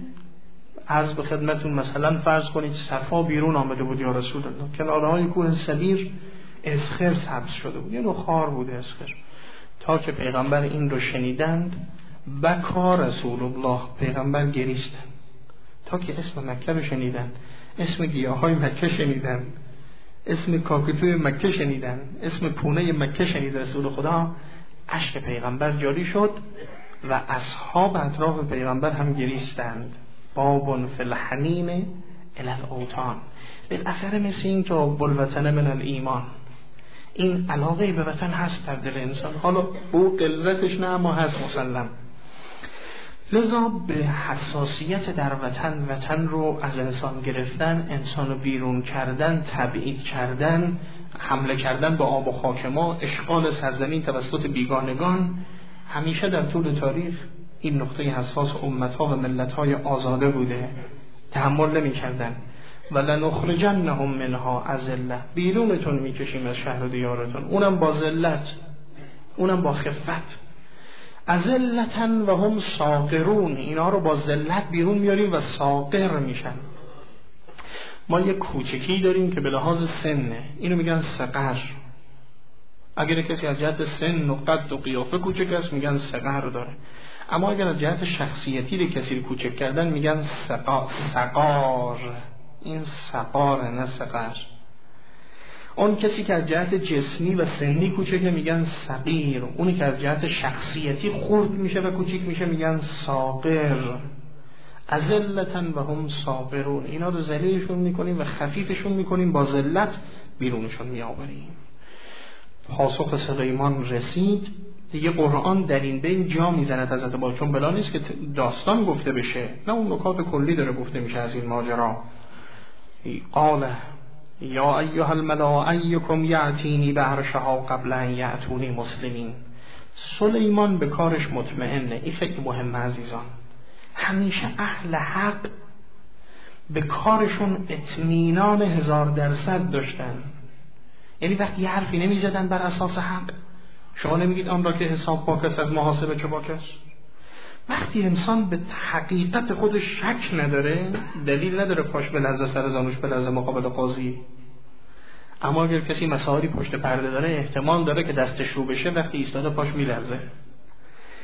عرض به خدمتون مثلا فرض کنید صفا بیرون آمده بود یا رسول الله، کنارهای کوه سبیر ازخر سبز شده بود، یه نوع خار بود ازخر. تا که پیغمبر این رو شنیدند بکا رسول الله، پیغمبر گریستند. تا که اسم مکه رو شنیدن، اسم گیاهای مکه شنیدن، اسم کاکتوی مکه شنیدن، اسم پونه مکه شنید رسول خدا، اشک پیغمبر جاری شد و اصحاب اطراف پیغمبر هم گریستند. بابون فی الحنین الی الاوطان. بالاخره مثل این که الوطن من الایمان، این علاقه به وطن هست در دل انسان، حالا او غلظتش نه اما هست مسلم. لذا به حساسیت در وطن، وطن رو از انسان گرفتن، انسان رو بیرون کردن، تبعید کردن، حمله کردن به آب و خاک ما، اشغال سرزمین توسط بیگانگان، همیشه در طول تاریخ این نقطه حساس امتها و ملتهای آزاده بوده، تحمل نمی کردن. ولنخرجنهم منها اذلة، بیرونتون میکشیم از شهر و دیارتون، اونم با ذلت، اونم با خفت. اذلتن و هم ساغرون، اینا رو با ذلت بیرون میاریم و ساغر میشن. ما یک کوچکی داریم که به لحاظ سنه، اینو میگن صغر. اگر کسی از جهت سن و قد و قیافه کوچک است میگن صغر داره، اما اگر از جهت شخصیتی رو کسی رو کوچک کردن میگن صغار. این صغار نه صغر. اون کسی که از جهت جسمی و سنی کوچکه میگن صغیر، اونی که از جهت شخصیتی خرد میشه و کوچیک میشه میگن صاغر. اذلتن و هم صاغرون، اینا رو ذلیلشون میکنیم و خفیفشون میکنیم، با ذلت بیرونشون میآوریم. پاسخ سلیمان رسید. دیگه قرآن در این بین جا میزند حضرت با، چون بلا نیست که داستان گفته بشه، نه اون نکات کلی داره گفته میشه از این ماجرا. قال یا ایها الملأ ایکم یأتینی بعرشها قبل ان یأتونی مسلمین. سلیمان به کارش مطمئنه. این خیلی مهمه عزیزان، همیشه اهل حق به کارشون اطمینان هزار درصد داشتن. یعنی وقتی یه حرفی نمی زدن بر اساس حق، شما نمیگید آن را که حساب پاک است از محاسبه چه پاک است. وقتی انسان به حقیقت خودش شک نداره، دلیل نداره پاش به لرزه سر زانوش به لرزه مقابل قاضی. اما اگر کسی مسائلی پشت پرده داره، احتمال داره که دستش رو بشه، وقتی ایستاده پاش میلرزه.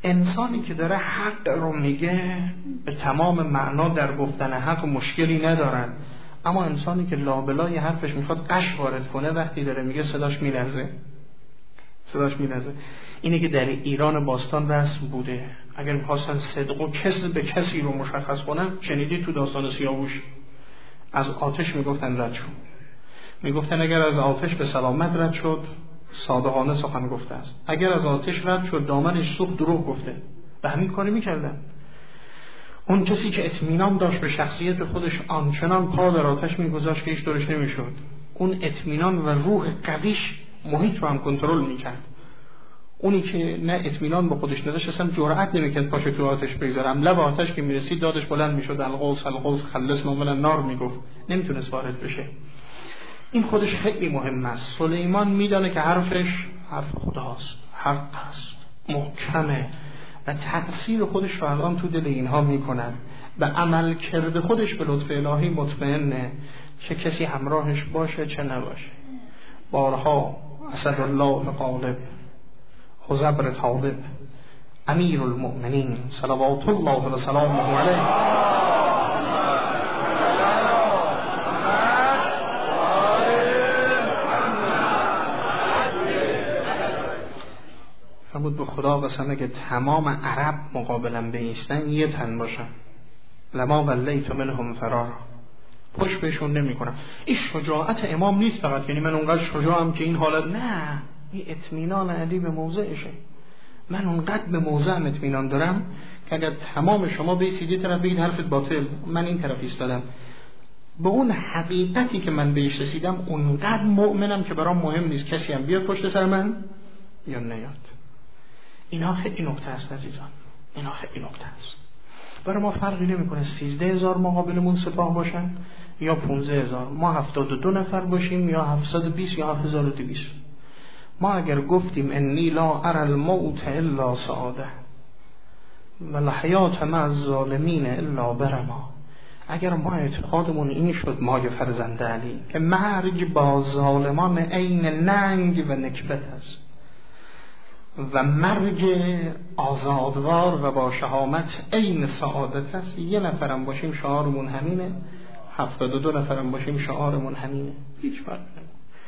انسانی که داره حق رو میگه به تمام معنا در گفتن حق مشکلی ندارن، اما انسانی که لابلای حرفش میخواد قش وارد کنه وقتی داره میگه صداش میلرزه صداش میلرزه. اینه که در ایران باستان رسم بوده اگر میخواستن صدق و کذب به کسی رو مشخص کنن، شنیدی تو داستان سیاووش از آتش میگفتن رد شد، میگفتن اگر از آتش به سلامت رد شد صادقانه سخن گفته است، اگر از آتش رد شد دامنش سوخت دروغ گفته. و همین کاری میکردن. اون کسی که اطمینان داشت به شخصیت خودش آنچنان پا در آتش میگذاشت که هیچ دورش نمیشد. اون اطمینان و روح قویش محیط رو هم کنترل میکرد. اونی که نه اطمینان به خودش نداشت اصلا جرأت نمیکرد پاشو تو آتش بگذارم. لب آتش که میرسید دادش بلند میشد، القوس القوس خلصنا من النار میگفت، نمیتونست وارد بشه. این خودش خیلی مهم است. سلیمان میدانه که حرفش حرف خداست، حق است، محکمه و تأثیر خودش رو الان تو دل اینها میکنن و عمل کرده خودش به لطف الهی مطمئنه چه کسی همراهش باشه چه نباشه. بارها اسد الله غالب، خزبر طالب، امیر المؤمنین صلوات الله و سلامه علیه. فرمود به خدا قسم اگه تمام عرب مقابلم بایستن یه تن باشن لما ولیت منهم فرارا، پشت بهشون نمی کنم. این شجاعت امام نیست فقط، یعنی من اونقدر شجاعم که این حالت، نه، این اطمینان علی به موضعشه. من اونقدر به موضعم اطمینان دارم که اگر تمام شما بیسیدی طرف بگید حرفت باطل، من این طرف ایستادم، به اون حقیقتی که من بهش رسیدم اونقدر مؤمنم که برام مهم نیست کسی هم بیاد پشت سر من یا نیاد. اینا خیلی نکته است عزیزان، اینا خیلی نکته است. برای ما فرقی نمیکنه سیزده هزار مقابلمون سپاه باشن یا پونزده هزار، ما هفتاد و دو نفر باشیم یا هفتصد و بیست یا هفت هزار و دویست. ما اگر گفتیم انی لا اری الموت الا سعاده و الحیات مع الظالمین الا برما، اگر ما اعتقادمون این شد مای فرزند علی که مرگ با ظالمان عین ننگ و نکبت است و مرگ آزادوار و با شهامت عین سعادت است، یه نفرم باشیم شعارمون همینه، هفتاد و دو نفرم باشیم شعارمون همینه، هیچ فرق نمیکنه.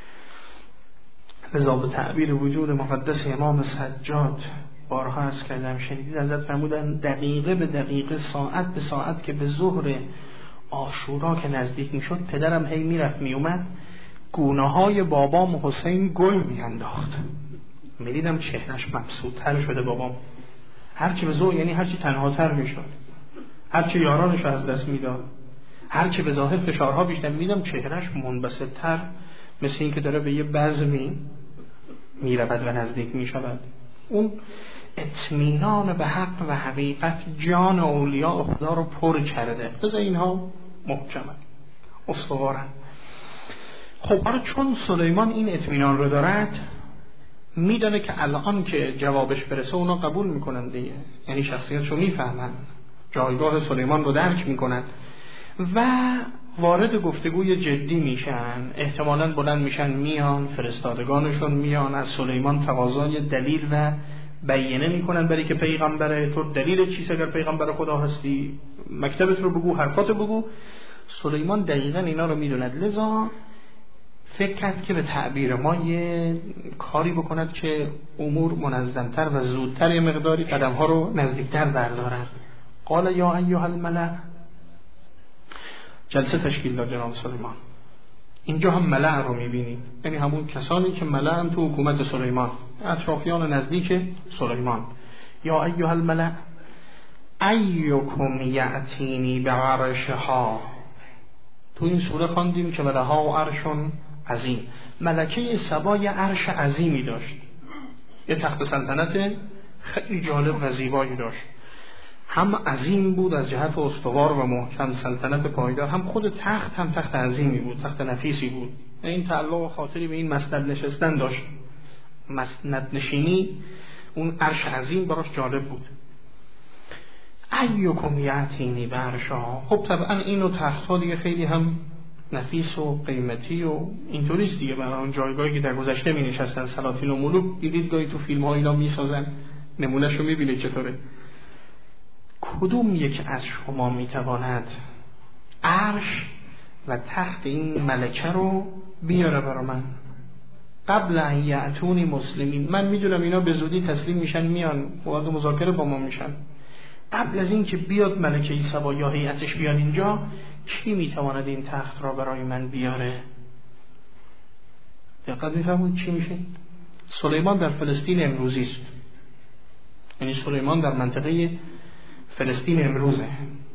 لذا به تعبیر وجود مقدس امام سجاد بارها عرض کردم، شنیدید حضرت فرمودن دقیقه به دقیقه ساعت به ساعت که به ظهر عاشورا که نزدیک میشد پدرم هی میرفت میومد گونه های بابام حسین گل میانداخت، میدیدم چهرش مبسوط‌تر شده بابام، هرچی به ظهر یعنی هرچی تنهاتر میشد، هرچی یارانش از دست میداد، هرچی به ظاهر فشارها بیشتر، میدیدم چهرش منبسط‌تر، مثل این که داره به یه بزمی میرود و نزدیک میشود. اون اطمینان به حق و حقیقت جان اولیاء خدا رو پر کرده. بذار اینها محکمه استوارن. خب برای چون سلیمان این اطمینان رو دارد، میدانه که الان که جوابش برسه اونا قبول میکنن دیگه، یعنی شخصیتشو میفهمن، جایگاه سلیمان رو درک میکنن و وارد گفتگوی جدی میشن. احتمالاً بلند میشن میان، فرستادگانشون میان از سلیمان تقاضای دلیل و بیانه میکنن برای که پیغمبره، تو دلیل چیست اگر پیغمبر خدا هستی، مکتبت رو بگو، حرفات بگو. سلیمان دقیقاً اینا رو میدوند، لذا فکر کرد که به تعبیر ما یه کاری بکند که امور منظمتر و زودتر یه مقداری قدمها رو نزدیکتر بردارد. قال یا ایها الملأ، جلسه تشکیل داد جناب سلیمان. اینجا هم ملأ رو میبینیم، یعنی همون کسانی که ملأن تو حکومت سلیمان، اطرافیان نزدیک سلیمان. یا ایها الملأ ایکم یأتینی بعرشها. تو این سوره خواندیم که ولها عرشون عظیم، ملکه سبا یه عرش عظیمی داشت، یه تخت سلطنت خیلی جالب و زیبایی داشت، هم عظیم بود از جهت استوار و محکم، سلطنت پایدار، هم خود تخت هم تخت عظیمی بود، تخت نفیسی بود. این تعلق و خاطری به این مسند نشستن داشت، مسند نشینی، اون عرش عظیم براش جالب بود. ایکم یأتینی بعرشها. خب طبعا اینو تخت‌ها دیگه خیلی هم نفیس و قیمتی و اینطوریست دیگه، برای اون جایگاهی که در گذشته می نشستن سلاطین و ملوک، دیدید گاهی تو فیلم ها اینا می سازن نمونهش رو میبینید چطوره. کدوم یک از شما میتواند عرش و تخت این ملکه رو بیاره برا من قبل ان یأتونی مسلمین؟ من میدونم اینا به زودی تسلیم میشن، میان وارد مذاکره با ما میشن. قبل از این که بیاد ملکه سبا یا هیئتش بیان اینجا، کی میتواند این تخت را برای من بیاره؟ دقت میفرمایید چی میشه؟ سلیمان در فلسطین امروزی است، یعنی سلیمان در منطقه فلسطین امروزه.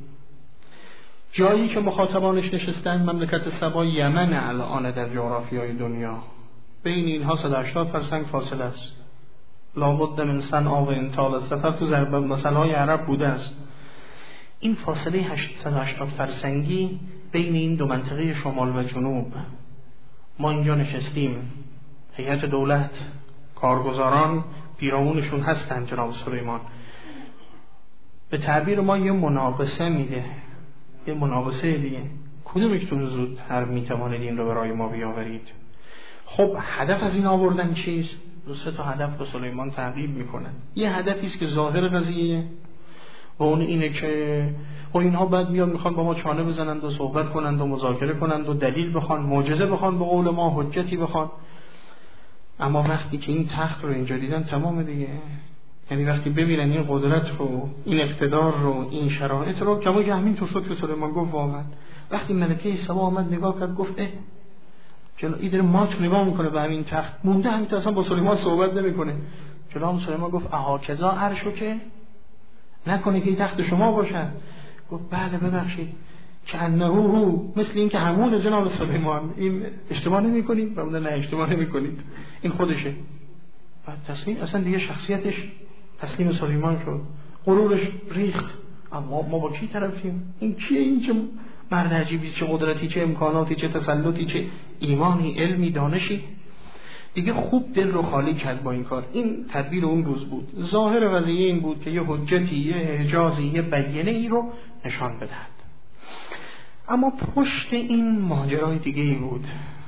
جایی که مخاطبانش نشستن مملکت سبا یمن الان در جغرافیای دنیا، بین اینها صد و هشتاد فرسنگ فاصله است. لابد من صنعا و انطال سفر تو ضرب مثلهای عرب بوده است. این فاصله صد و هشتاد فرسنگی بین این دو منطقه شمال و جنوب، ما اینجا نشستیم، هیئت دولت، کارگزاران پیرامونشون هستن جناب سلیمان. به تعبیر ما یه مناقصه میده، یه مناقصه دیگه، کدوم یکتون زودتر میتوانید این رو برای ما بیاورید؟ خب هدف از این آوردن چیست؟ دو سه تا هدف رو سلیمان تعقیب میکنن. یه هدفی است که ظاهر قضیه و اون اینه که و اینها بعد میاد میخوان با ما چانه بزنند و صحبت کنند و مذاکره کنند و دلیل بخوان، معجزه بخوان، به قول ما حجتی بخوان. اما وقتی که این تخت رو اینجا دیدن تمام دیگه، یعنی وقتی ببینن این قدرت رو، این اقتدار رو، این شرایط رو، کما که همین تو شد که سلیمان گفت واقعا. وقتی ملکه سبا آمد نگاه کرد گفت اه چرا این داره مات نگاه میکنه به همین تخت، مونده همین تا اصلا با سلیمان صحبت نمیکنه. جناب سلیمان گفت اهاکذا عرشو که نکنه که این تخت شما باشه. گفت بله ببخشید که انه هو، مثل این که همون جناب سلیمان. این اشتباه نمی کنید؟ فرموده نه اشتباه نمی کنید، این خودشه. بعد تسلیم، اصلا دیگه شخصیتش تسلیم سلیمان شد، غرورش ریخت. اما ما با کی طرفیم؟ این کیه؟ این چه مرد عجیبی، چه قدرتی، چه امکاناتی، چه تسلطی، چه ایمانی، علمی، دانشی. دیگه خوب دل رو خالی کرد با این کار. این تدبیر اون روز بود. ظاهر قضیه این بود که یه حجتی، یه اعجازی، یه بیانه ای رو نشان بدهد. اما پشت این ماجرای دیگه ای بود.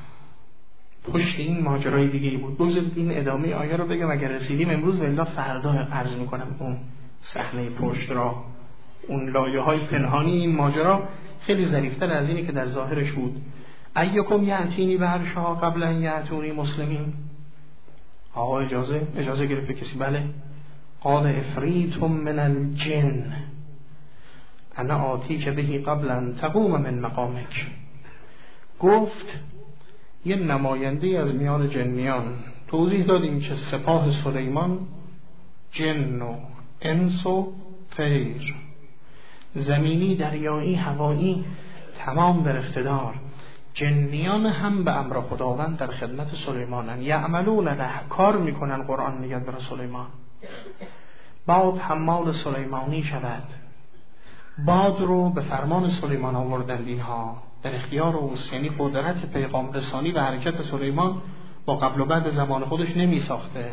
پشت این ماجرای دیگه ای بود. بگذارید این ادامه آیه رو بگم، اگر رسیدیم امروز والله فردا عرض میکنم اون صحنه پشت را، اون لایه های پنهانی این ماجرا خیلی ظریف‌تر از اینی که در ظاهرش بود. ایکم یأتینی بعرشها قبل ان یأتونی مسلمین. آقا اجازه اجازه گرفت کسی؟ بله. قال افریت من الجن انا آتیک بهی قبل ان تقوم من مقامک. گفت یه نماینده از میان جنیان. توضیح دادیم که سپاه سلیمان جن و انس و طیر، زمینی، دریایی، هوایی، تمام در اقتدار. جنیان هم به امر خداوند در خدمت سلیمانن، یعملون له، کار میکنن. قرآن میگه برای سلیمان باد حمال سلیمانی شود. باد رو به فرمان سلیمان آوردند اینها، در اختیار اوست. یعنی قدرت پیغام رسانی و حرکت سلیمان با قبل و بعد زمان خودش نمی ساخته.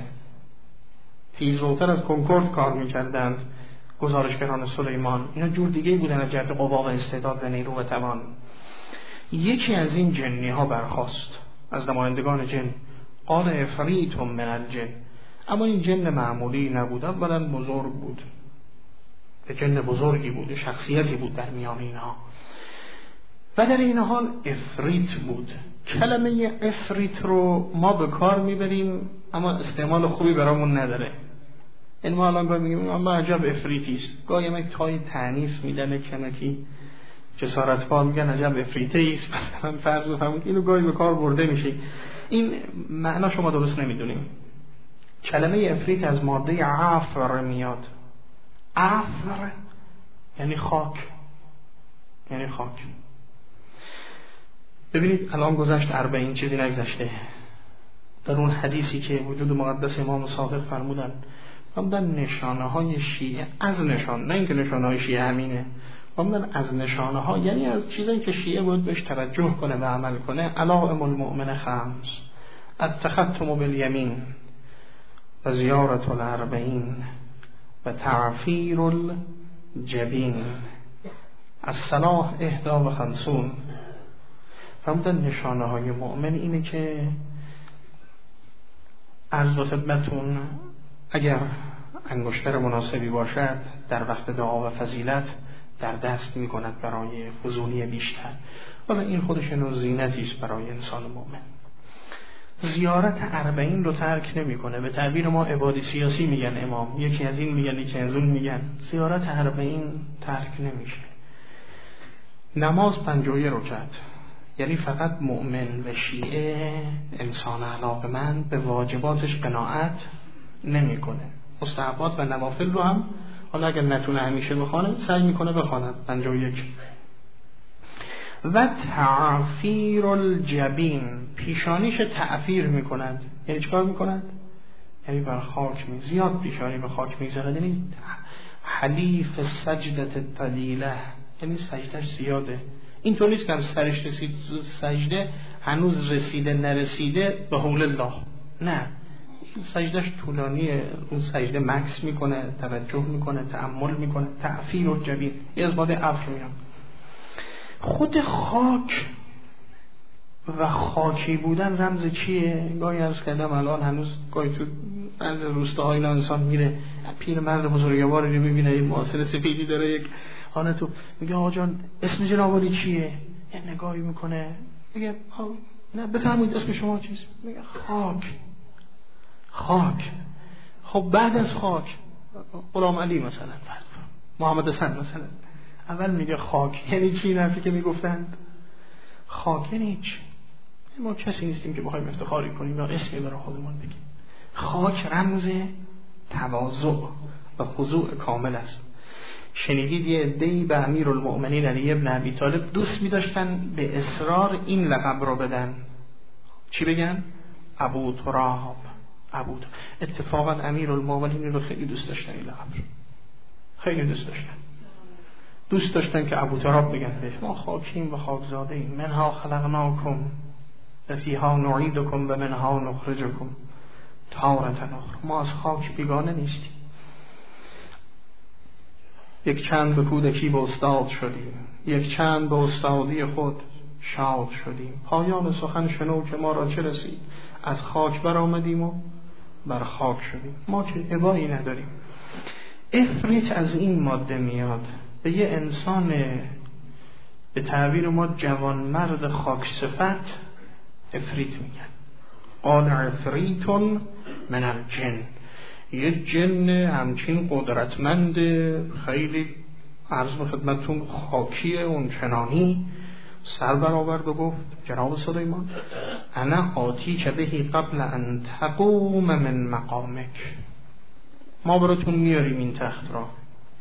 تیزروتر از کنکورد کار میکردند گزارشگران سلیمان. اینا جور دیگه بودن از جهت قوا و استعداد و نیرو و توان. یکی از این جنی ها برخاست از نمایندگان جن. قال افریت من الجن. اما این جن معمولی نبود، اولا بزرگ بود، جن بزرگی بود، شخصیتی بود در میان اینها. و در این حال افریت بود. کلمه افریت رو ما به کار میبریم اما استعمال خوبی برامون نداره. این ما الان گاهی میگیم اما عجب افریتیست، گاهی هم یک تای تعنیس میدن کمکی جسارت‌فال میگن عجب افریتیست، مثلا فرض بفرمایید اینو گاهی به کار برده میشه. این معنا شما درست نمیدونیم. کلمه افریت از ماده عفر میاد. عفر یعنی خاک، یعنی خاک. ببینید الان گذشت اربعین، چیزی نگذشته. در اون حدیثی که وجود مقدس امام صادق فرمودن، فرمودن نشانه های شیعه، از نشان، نه اینکه نشانه های شیعه همینه، فرمودن از نشانه ها، یعنی از چیزایی که شیعه بود بهش توجه کنه و عمل کنه. علائم المؤمن خمس: التختم بالیمین و زیارت الاربعین و تعفیر الجبین الصلاح احدا و خمسون. فرمودن نشانه های مؤمن اینه که عرض و خدمتون اگر انگشتر مناسبی باشد در وقت دعا و فضیلت در دست می کند برای فزونی بیشتر. حالا این خودش نوع زینتی است برای انسان مؤمن. زیارت اربعین رو ترک نمیکنه. به تعبیر ما عبادی سیاسی میگن امام، یکی از این میگن یکی از اون میگن. زیارت اربعین ترک نمیشه. نماز پنجاه و یک رکعت، یعنی فقط مؤمن و شیعه انسان علاقه‌مند به واجباتش قناعت نمیکنه. مستحبات و نوافل رو هم حالا اگر نتونه همیشه بخونه سعی میکنه بخواند. پنجاه و یک. و تعفیر الجبین، پیشانیش تعفیر میکند. یعنی چیکار میکند؟ یعنی بر خاک می زیاد پیشانی به خاک میذاره. یعنی حلیف سجدت طویله، یعنی سجدش زیاده. اینطور نیست که سرش رسید سجده هنوز رسیده نرسیده به حول الله، نه، سجدش طولانیه. اون سجده مکس میکنه، توجه میکنه، تأمل میکنه. تعفیر الجبین یه از بعد عفو میاد. خود خاک و خاکی بودن رمز چیه؟ گاهی عرض کردم الان هنوز گاهی تو از روستاهای اینا انسان میره پیر مرد بزرگواری رو میبینه این معاصر سفیدی داره یک خانه تو میگه آقا جان اسم جناب چیه؟ یه نگاهی میکنه میگه نه بفرمایید اسم شما چیست؟ میگه خاک. خاک. خب بعد از خاک غلام علی مثلا، محمد حسن مثلا، اول میگه خاک. یعنی چی؟ نفی که میگفتند خاک یعنی چی؟ ما کسی نیستیم که بخوایم افتخاری کنیم یا اسمی برای خودمون بگیم. خاک رمز تواضع و خضوع کامل است. شنیدید یه عده‌ای به امیرالمؤمنین علی ابن ابی طالب دوست می‌داشتن به اصرار این لقب رو بدن. چی بگن؟ ابو تراب. ابو تراب. اتفاقا امیرالمؤمنین رو خیلی دوست داشتن، این لقب رو خیلی دوست داشتن. دوست داشتن که ابو تراب بگن بهش ما خاکیم و خاکزاده ایم. منها خلقناکم و فیها نعیدکم و منها نخرجکم تارة اخرى. ما از خاک بیگانه نیستیم. یک چند به کودکی به استاد شدیم، یک چند به استادی خود شاد شدیم. پایان سخن شنو که ما را چه رسید، از خاک بر آمدیم و بر خاک شدیم. ما که ابایی نداریم. افریت از این ماده میاد به یه انسان به تعبیر ما جوانمرد خاک صفت افریت میگن. قال عفریتون من الجن، یه جن همچین قدرتمند خیلی عرض به خدمتتون خاکیه اون چنانی سر برآورد و گفت جناب سلیمان انا آتی که بهی قبل ان تقوم من مقامک، ما براتون میاریم این تخت را.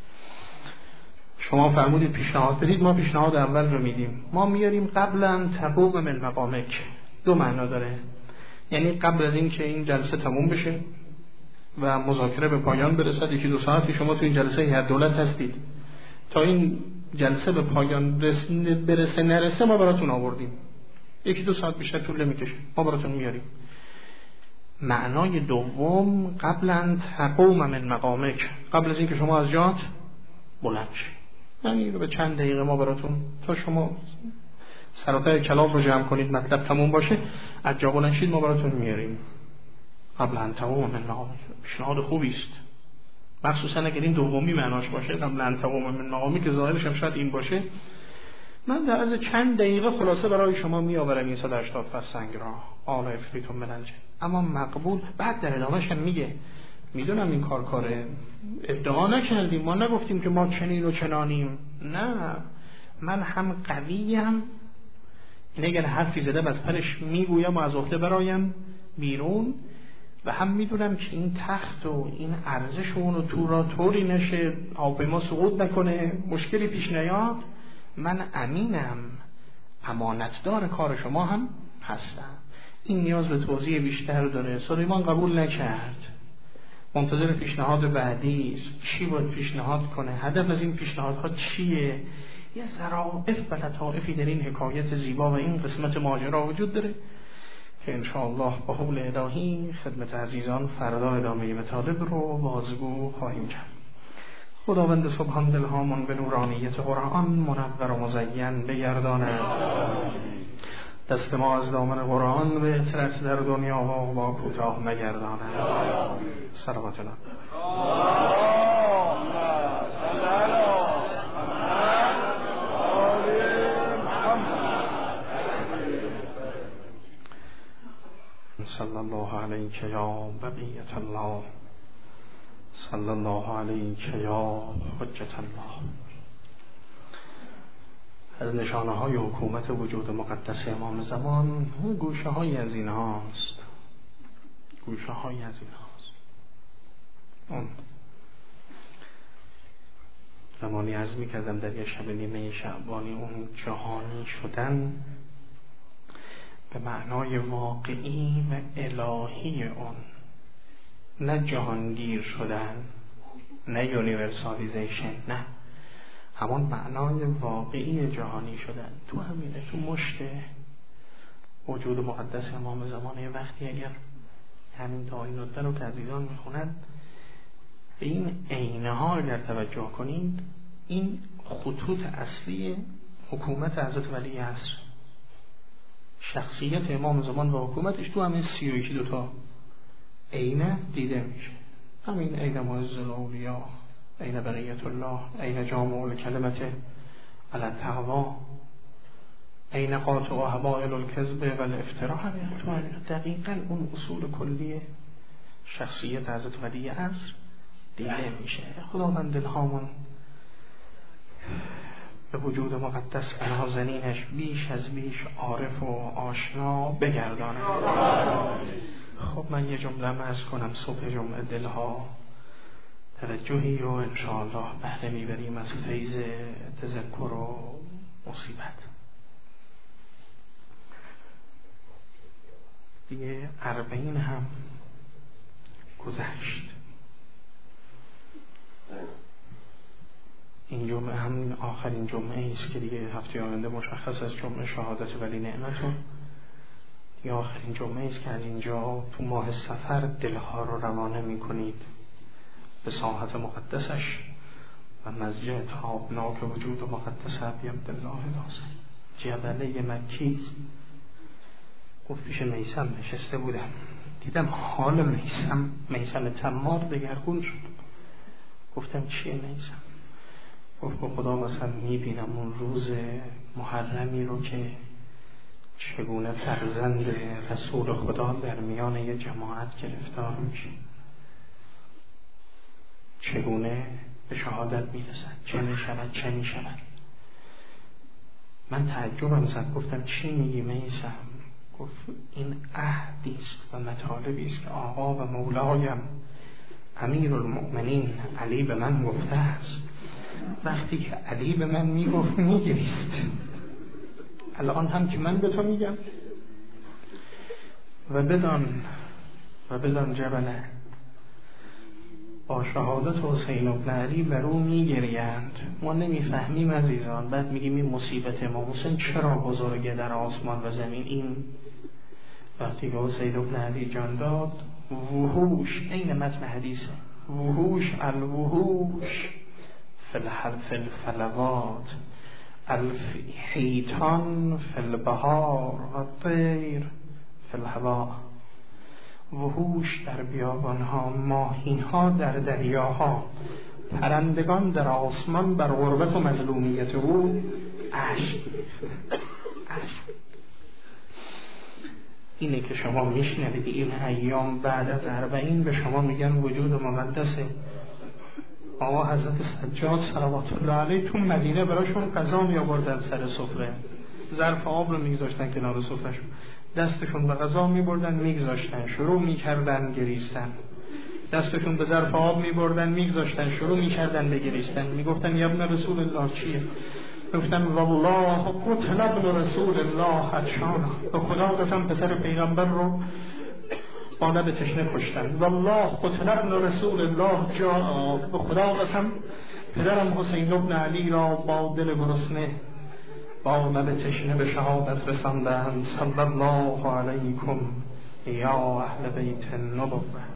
شما فرمودید پیشنهاد بدید، ما پیشنهاد اول رو میدیم. ما میاریم قبل ان تقوم من مقامک. دو معنا داره، یعنی قبل از این که این جلسه تموم بشه و مذاکره به پایان برسد، یکی دو ساعتی شما تو این جلسه هیئت دولت هستید، تا این جلسه به پایان برسه نرسه ما براتون آوردیم. یکی دو ساعت بیشتر طول نمیکشه، ما براتون میاریم. معنای دوم قبل ان تقوم من مقامک، قبل از این که شما از جات بلند شید، یعنی به چند دقیقه ما براتون تا شما سراتای کلام رو جمع کنید مطلب تموم باشه از جا بلند شید ما براتون میاریم. قبل ان تقوم من مقامک پیشنهاد خوبی است، مخصوصا اگر این دومی معناش باشه. قبل ان تقوم من مقامک که ظاهرش هم شاید این باشه. من در از چند دقیقه خلاصه برای شما میآورم این صد و هشتاد فصل سنگ را آل افریتون من الجن. اما مقبول. بعد در ادامهش هم میگه میدونم این کار کاره، ادعا نکردیم، ما نگفتیم که ما چنین و چنانیم، نه، من هم قویم، این اگر حرفی زدم از پرش میگویم و از عهده برایم بیرون، و هم میدونم که این تخت و این ارزش اون و تو را طوری نشه آب ما سقوط نکنه، مشکلی پیش نیاد. من امینم، امانتدار کار شما هم هستم. این نیاز به توضیح بیشتر داره. سلیمان قبول نکرد، منتظر پیشنهاد بعدی است. چی باید پیشنهاد کنه؟ هدف از این پیشنهادها چیه؟ یه ظرافت و لطائفی در این حکایت زیبا و این قسمت ماجرا وجود داره که انشاءالله با حول الهی خدمت عزیزان فردا ادامه مطالب رو بازگو خواهیم کرد. خداوند سبحان دلهامون به نورانیت قرآن منور و مزین بگرداند. دست ما از دامن قرآن به اطرت در دنیا و با کوتاه نگرداند. صلوات الله. صلی الله علیک یا بقیة الله، صلی الله علیک یا حجة الله. از نشانه های حکومت وجود مقدس امام زمان گوشه های از این هاست، گوشه های از این هاست. اون زمانی عرض می کردم در یه شب نیمه شعبانی، اون جهانی شدن به معنای واقعی و الهی اون، نه جهانگیر شدن، نه یونیورسالیزیشن، نه، همون معنای واقعی جهانی شدن تو همینه، تو مشت وجود مقدس امام زمانه. وقتی اگر همین تعیین الدین رو که عزیزان میخونن به این عینه ها اگر توجه کنید، این خطوط اصلی حکومت حضرت ولی عصر، شخصیت امام زمان و حکومتش تو همین سی و یکی دوتا عینه دیده میشه. همین عین معز الاولیا، عین بقیت الله، عین جامع الکلمت علی التقوی، عین قاطع و حبائل الکذب و الافتراء. همین تو همین دقیقاً اون اصول کلی شخصیت حضرت ولی عصر دیده میشه. خداوند دلهامون به وجود مقدس و نازنینش بیش از بیش عارف و آشنا بگردانه. خب من یه جمله عرض کنم. صبح جمعه دلها توجهی و انشاءالله بهره میبریم از فیض تذکر و مصیبت. دیگه اربعین هم گذشت. این جمعه هم آخرین جمعه است که دیگه هفته آینده مشخص از جمعه شهادت ولی نعمتون دیگه آخرین جمعه است که از اینجا تو ماه سفر دلها رو روانه می کنید به ساحت مقدسش و مسجد تابناک وجود مقدس ابی عبدالله ناصر جبله مکی. گفت پیش میثم نشسته بودم، دیدم حال میثم میثم تمار دگرگون شد. گفتم چیه میثم؟ گفت به خدا مثلا میبینم اون روز محرمی رو که چگونه فرزند رسول خدا در میان یه جماعت گرفتار میشه، چگونه به شهادت میرسد، چه میشود چه میشود. من تعجبم زد، گفتم چی میگی میثم؟ گفت این عهدی است و مطالبی است که آقا و مولایم امیر المؤمنین علی به من گفته است. وقتی که علی به من میگفت میگریست، الان هم که من به تو میگم. و بدان و بدان جبله با شهادت حسین بن علی بر او میگریند. ما نمیفهمیم عزیزان. بعد میگیم این مصیبت امام حسین چرا بزرگه در آسمان و زمین. این وقتی که حسین بن علی جان داد، وحوش، این متن حدیثه، وحوش الوحوش فی الحلف الفلوات الحیتان فی البحار و الطیر فی الهوا. وحوش در بیابانها، ماهیها در دریاها، پرندگان در آسمان بر غربت و مظلومیت او اشک اشک. اینه که شما میشنوید این ایام بعد از اربعین به شما میگن وجود مقدسه. آقا حضرت سجاد صلوات الله علیه تو مدینه براشون غذا می آوردن سر سفره، ظرف آب رو میگذاشتن کنار سفرهشون، دستشون به غذا می بردن میگذاشتن، شروع میکردن گریستن. دستشون به ظرف آب می بردن میگذاشتن، شروع میکردن بگریستن. میگفتن یا ابن رسول الله چیه؟ گفتن والله قتل ابن رسول الله عطشانا. به خدا قسم پسر پیغمبر رو با لب تشنه کشتن. والله قتل ابن رسول الله جاء. به خدا قسم پدرم حسین بن علی را با دل گرسنه با لب تشنه به شهادت رساندند. صلی الله علیکم یا اهل بیت النبوة.